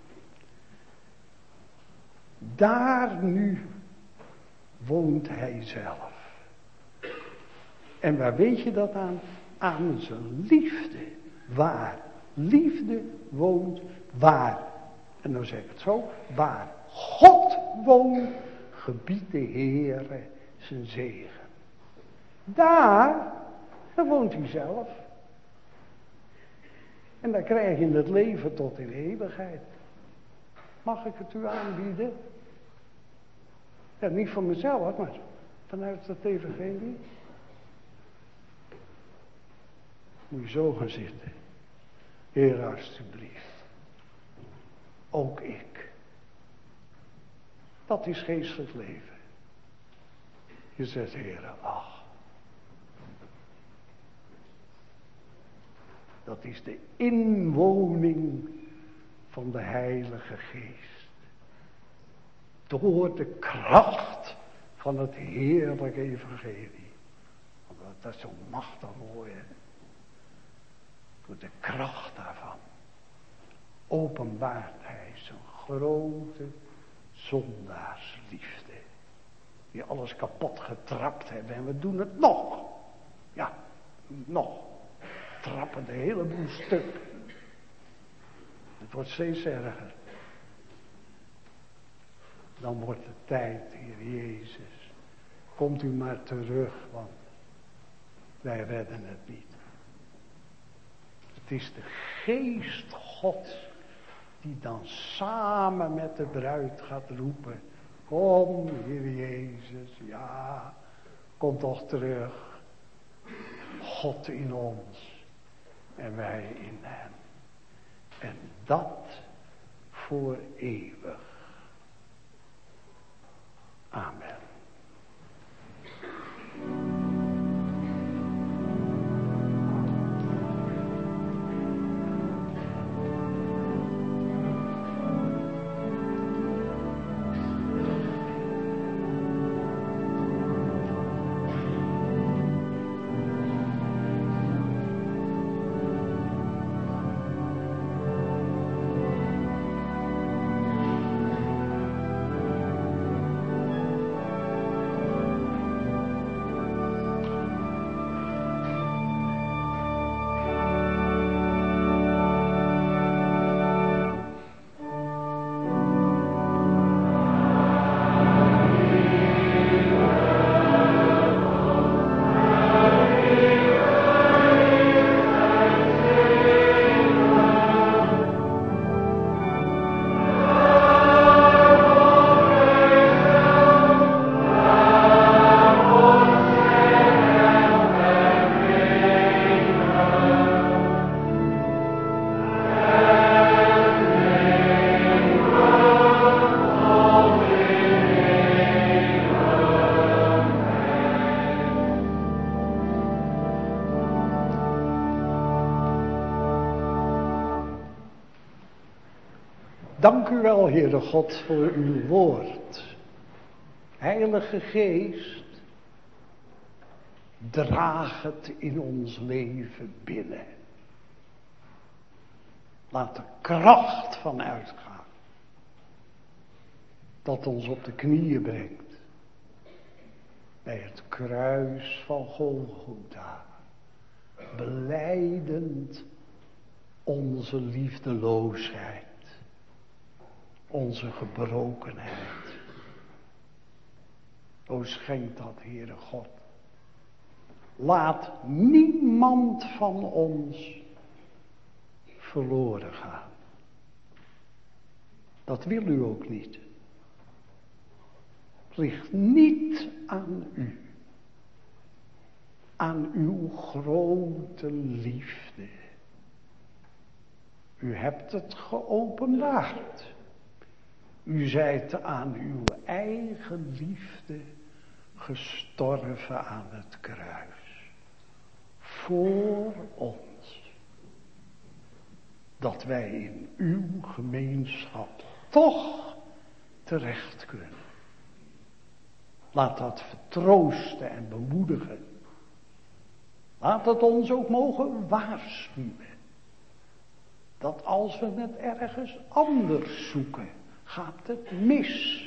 S1: Daar nu woont hij zelf. En waar weet je dat aan? Aan zijn liefde. Waar liefde woont, waar, en dan zeg ik het zo, waar God woont, gebiedt de Heere zijn zegen. Daar woont hij zelf. En daar krijg je het leven tot in eeuwigheid. Mag ik het u aanbieden? Ja, niet voor mezelf, maar vanuit het evangelie. Moet je zo gaan zitten. Heer, alstublieft. Ook ik. Dat is geestelijk leven. Je zegt, Heer, ach. Dat is de inwoning van de Heilige Geest. Door de kracht van het heerlijke evangelie. Want dat is zo machtig mooi, hè. Door de kracht daarvan openbaart hij zijn grote zondaarsliefde. Die alles kapot getrapt hebben en we doen het nog. Ja, nog. Trappen de hele boel stuk. Het wordt steeds erger. Dan wordt het tijd, Heer Jezus. Komt u maar terug, want wij redden het niet. Het is de geest Gods die dan samen met de bruid gaat roepen. Kom, Heer Jezus, ja, kom toch terug. God in ons en wij in hem. En dat voor eeuwig. Amen. Dank u wel, Heere God, voor uw woord. Heilige Geest, draag het in ons leven binnen. Laat er kracht van uitgaan. Dat ons op de knieën brengt. Bij het kruis van Golgotha. Belijdend onze liefdeloosheid. Onze gebrokenheid. O schenk dat, Heere God. Laat niemand van ons verloren gaan. Dat wil u ook niet. Het ligt niet aan u. Aan uw grote liefde. U hebt het geopenbaard. U zijt aan uw eigen liefde gestorven aan het kruis. Voor ons. Dat wij in uw gemeenschap toch terecht kunnen. Laat dat vertroosten en bemoedigen. Laat het ons ook mogen waarschuwen. Dat als we het ergens anders zoeken, gaat het mis.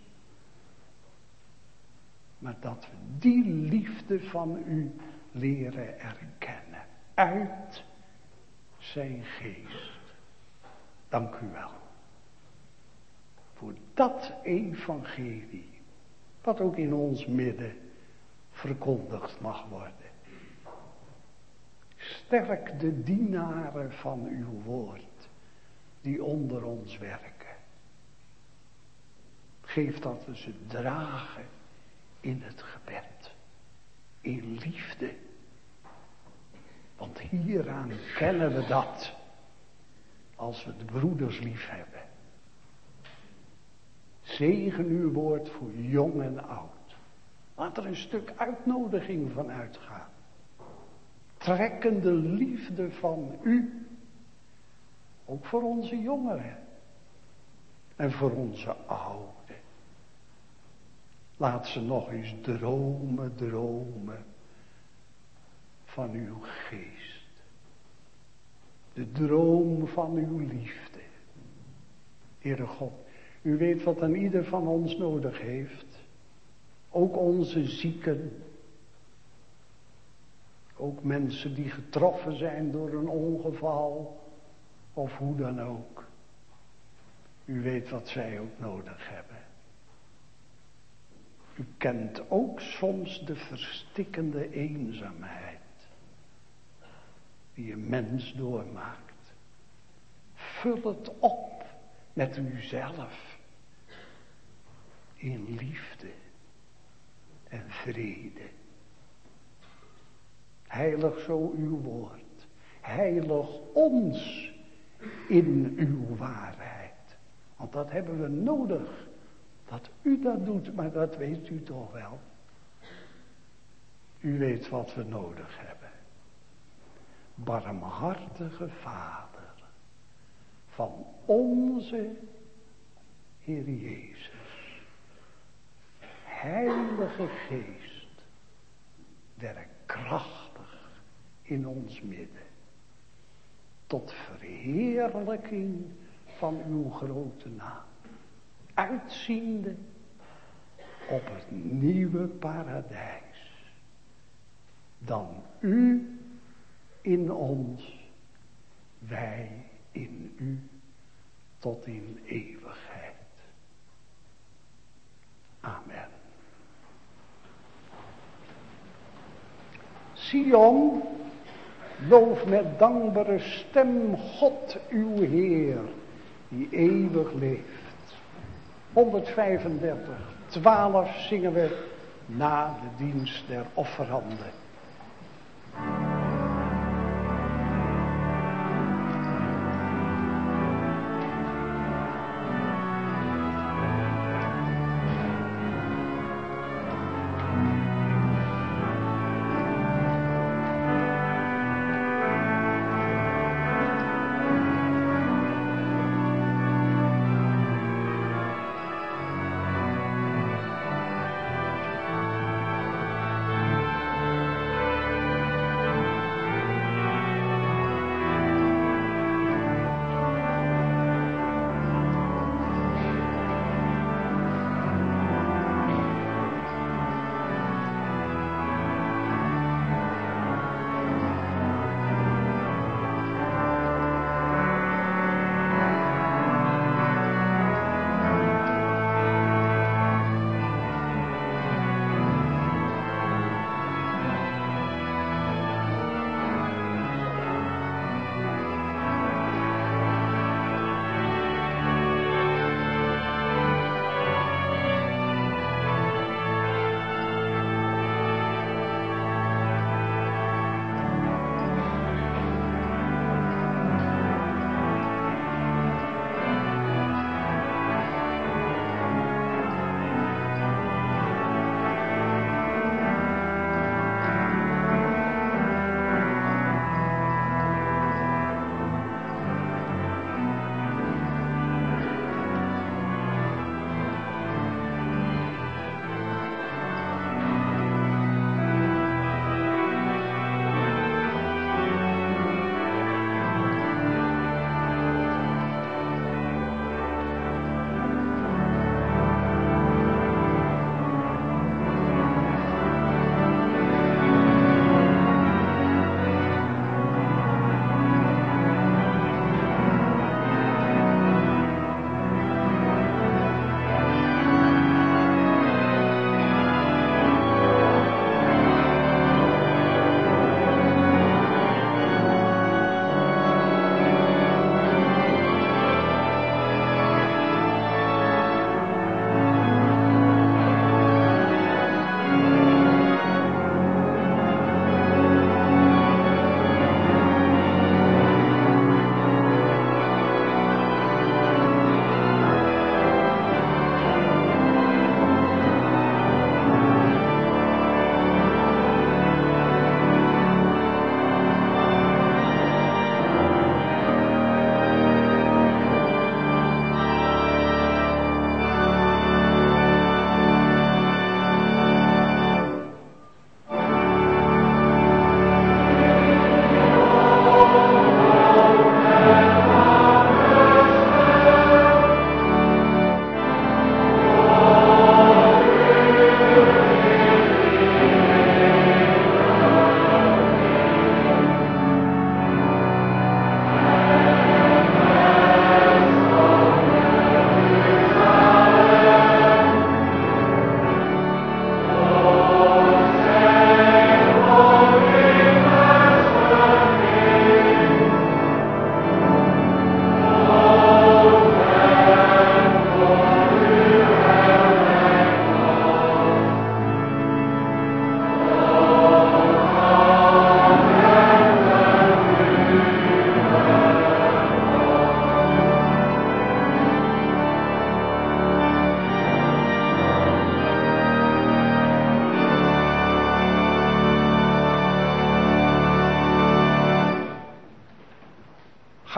S1: Maar dat we die liefde van u leren erkennen. Uit zijn geest. Dank u wel. Voor dat evangelie. Wat ook in ons midden verkondigd mag worden. Sterk de dienaren van uw woord. Die onder ons werken. Geef dat we ze dragen in het gebed. In liefde. Want hieraan kennen we dat. Als we de broeders lief hebben. Zegen uw woord voor jong en oud. Laat er een stuk uitnodiging van uitgaan. Trekkende liefde van u. Ook voor onze jongeren. En voor onze ouden. Laat ze nog eens dromen van uw geest. De droom van uw liefde. Heere God, u weet wat aan ieder van ons nodig heeft. Ook onze zieken. Ook mensen die getroffen zijn door een ongeval. Of hoe dan ook. U weet wat zij ook nodig hebben. U kent ook soms de verstikkende eenzaamheid. Die een mens doormaakt. Vul het op met uzelf. In liefde en vrede. Heilig zo uw woord. Heilig ons in uw waarheid. Want dat hebben we nodig. Dat u dat doet, maar dat weet u toch wel. U weet wat we nodig hebben. Barmhartige Vader van onze Heer Jezus. Heilige Geest, werk krachtig in ons midden. Tot verheerlijking van uw grote naam. Uitziende op het nieuwe paradijs. Dan u in ons, wij in u, tot in eeuwigheid. Amen. Sion, loof met dankbare stem God uw Heer, die eeuwig leeft. 135, 12 zingen we na de dienst der offeranden.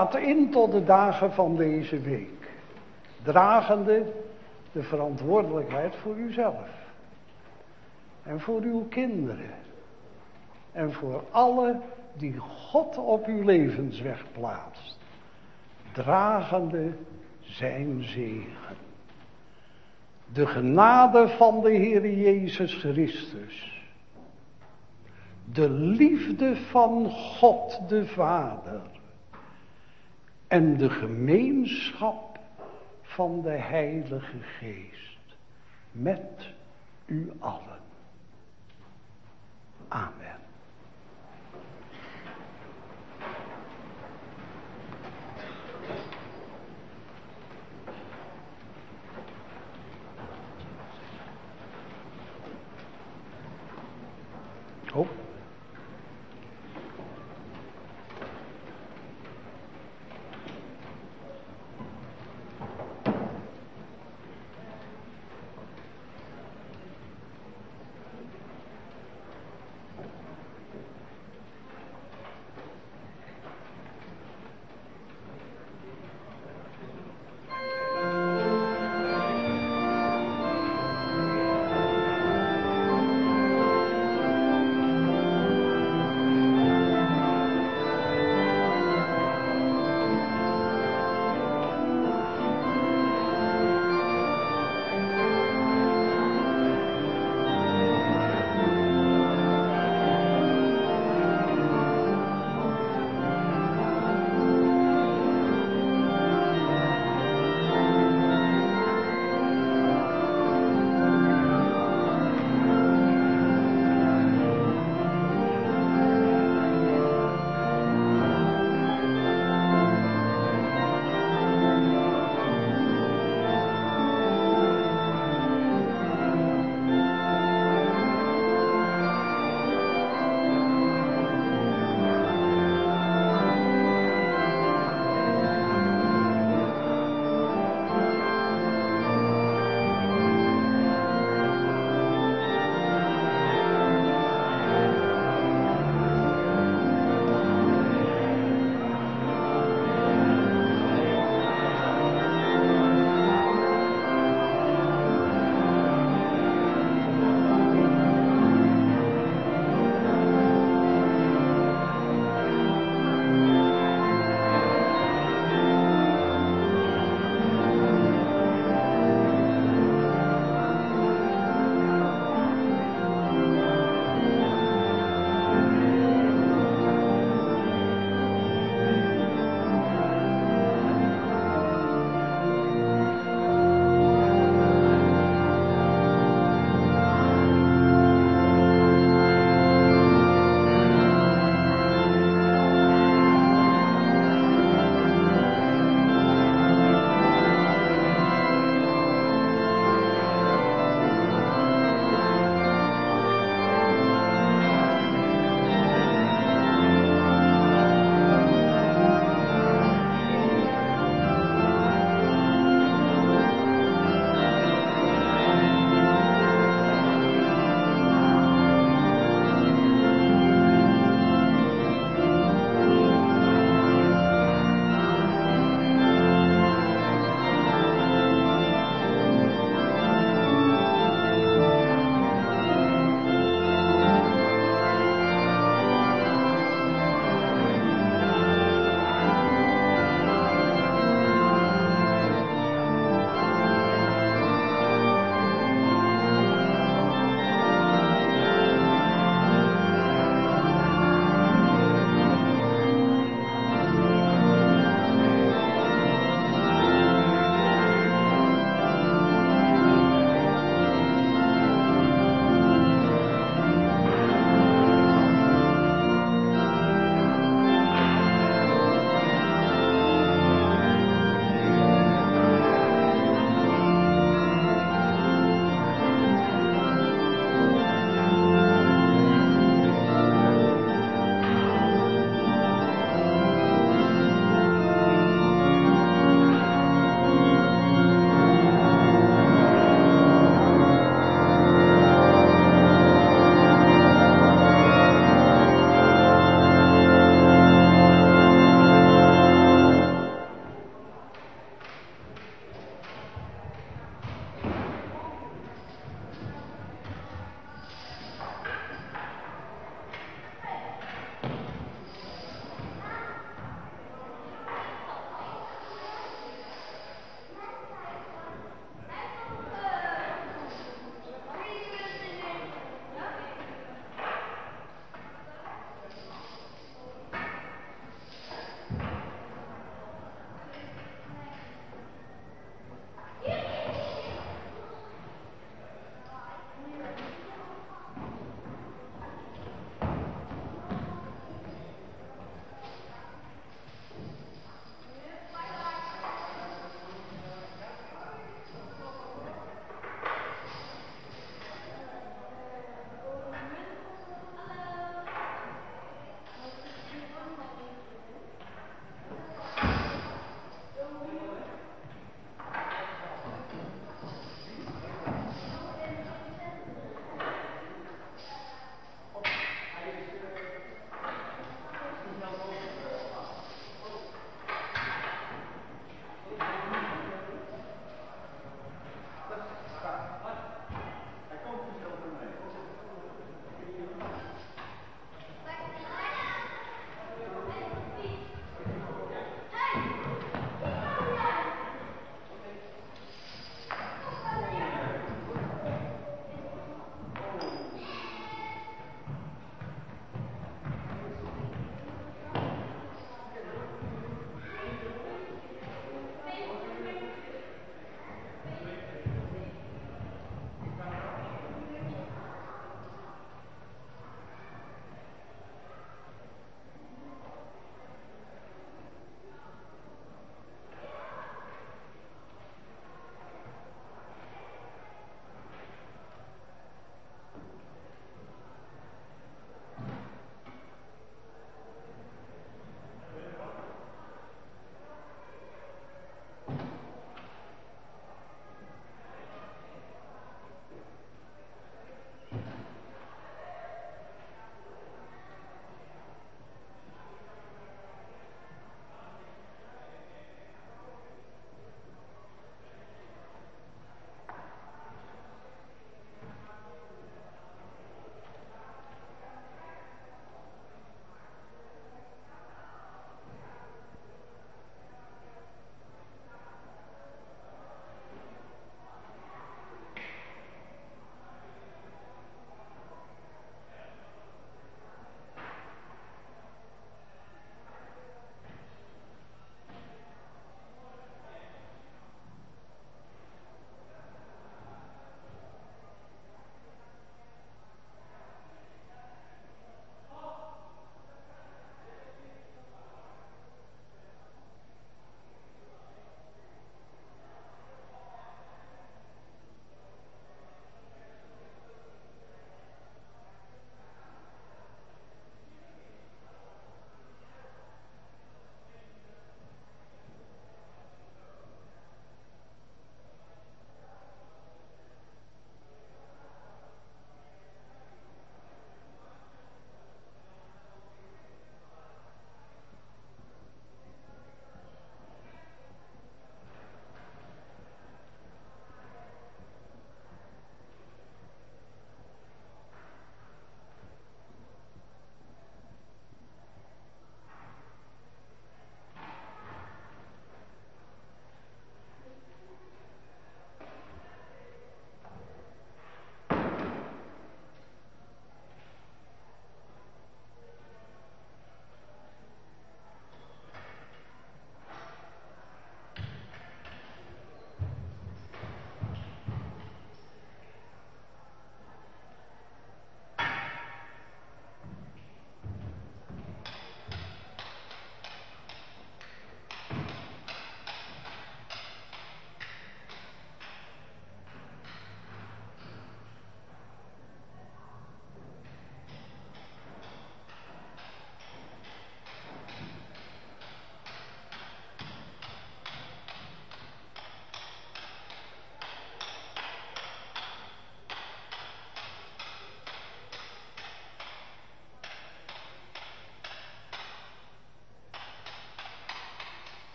S1: gaat in tot de dagen van deze week. Dragende de verantwoordelijkheid voor uzelf. En voor uw kinderen. En voor alle die God op uw levensweg plaatst. Dragende zijn zegen. De genade van de Heer Jezus Christus. De liefde van God de Vader. En de gemeenschap van de Heilige Geest. Met u allen. Amen.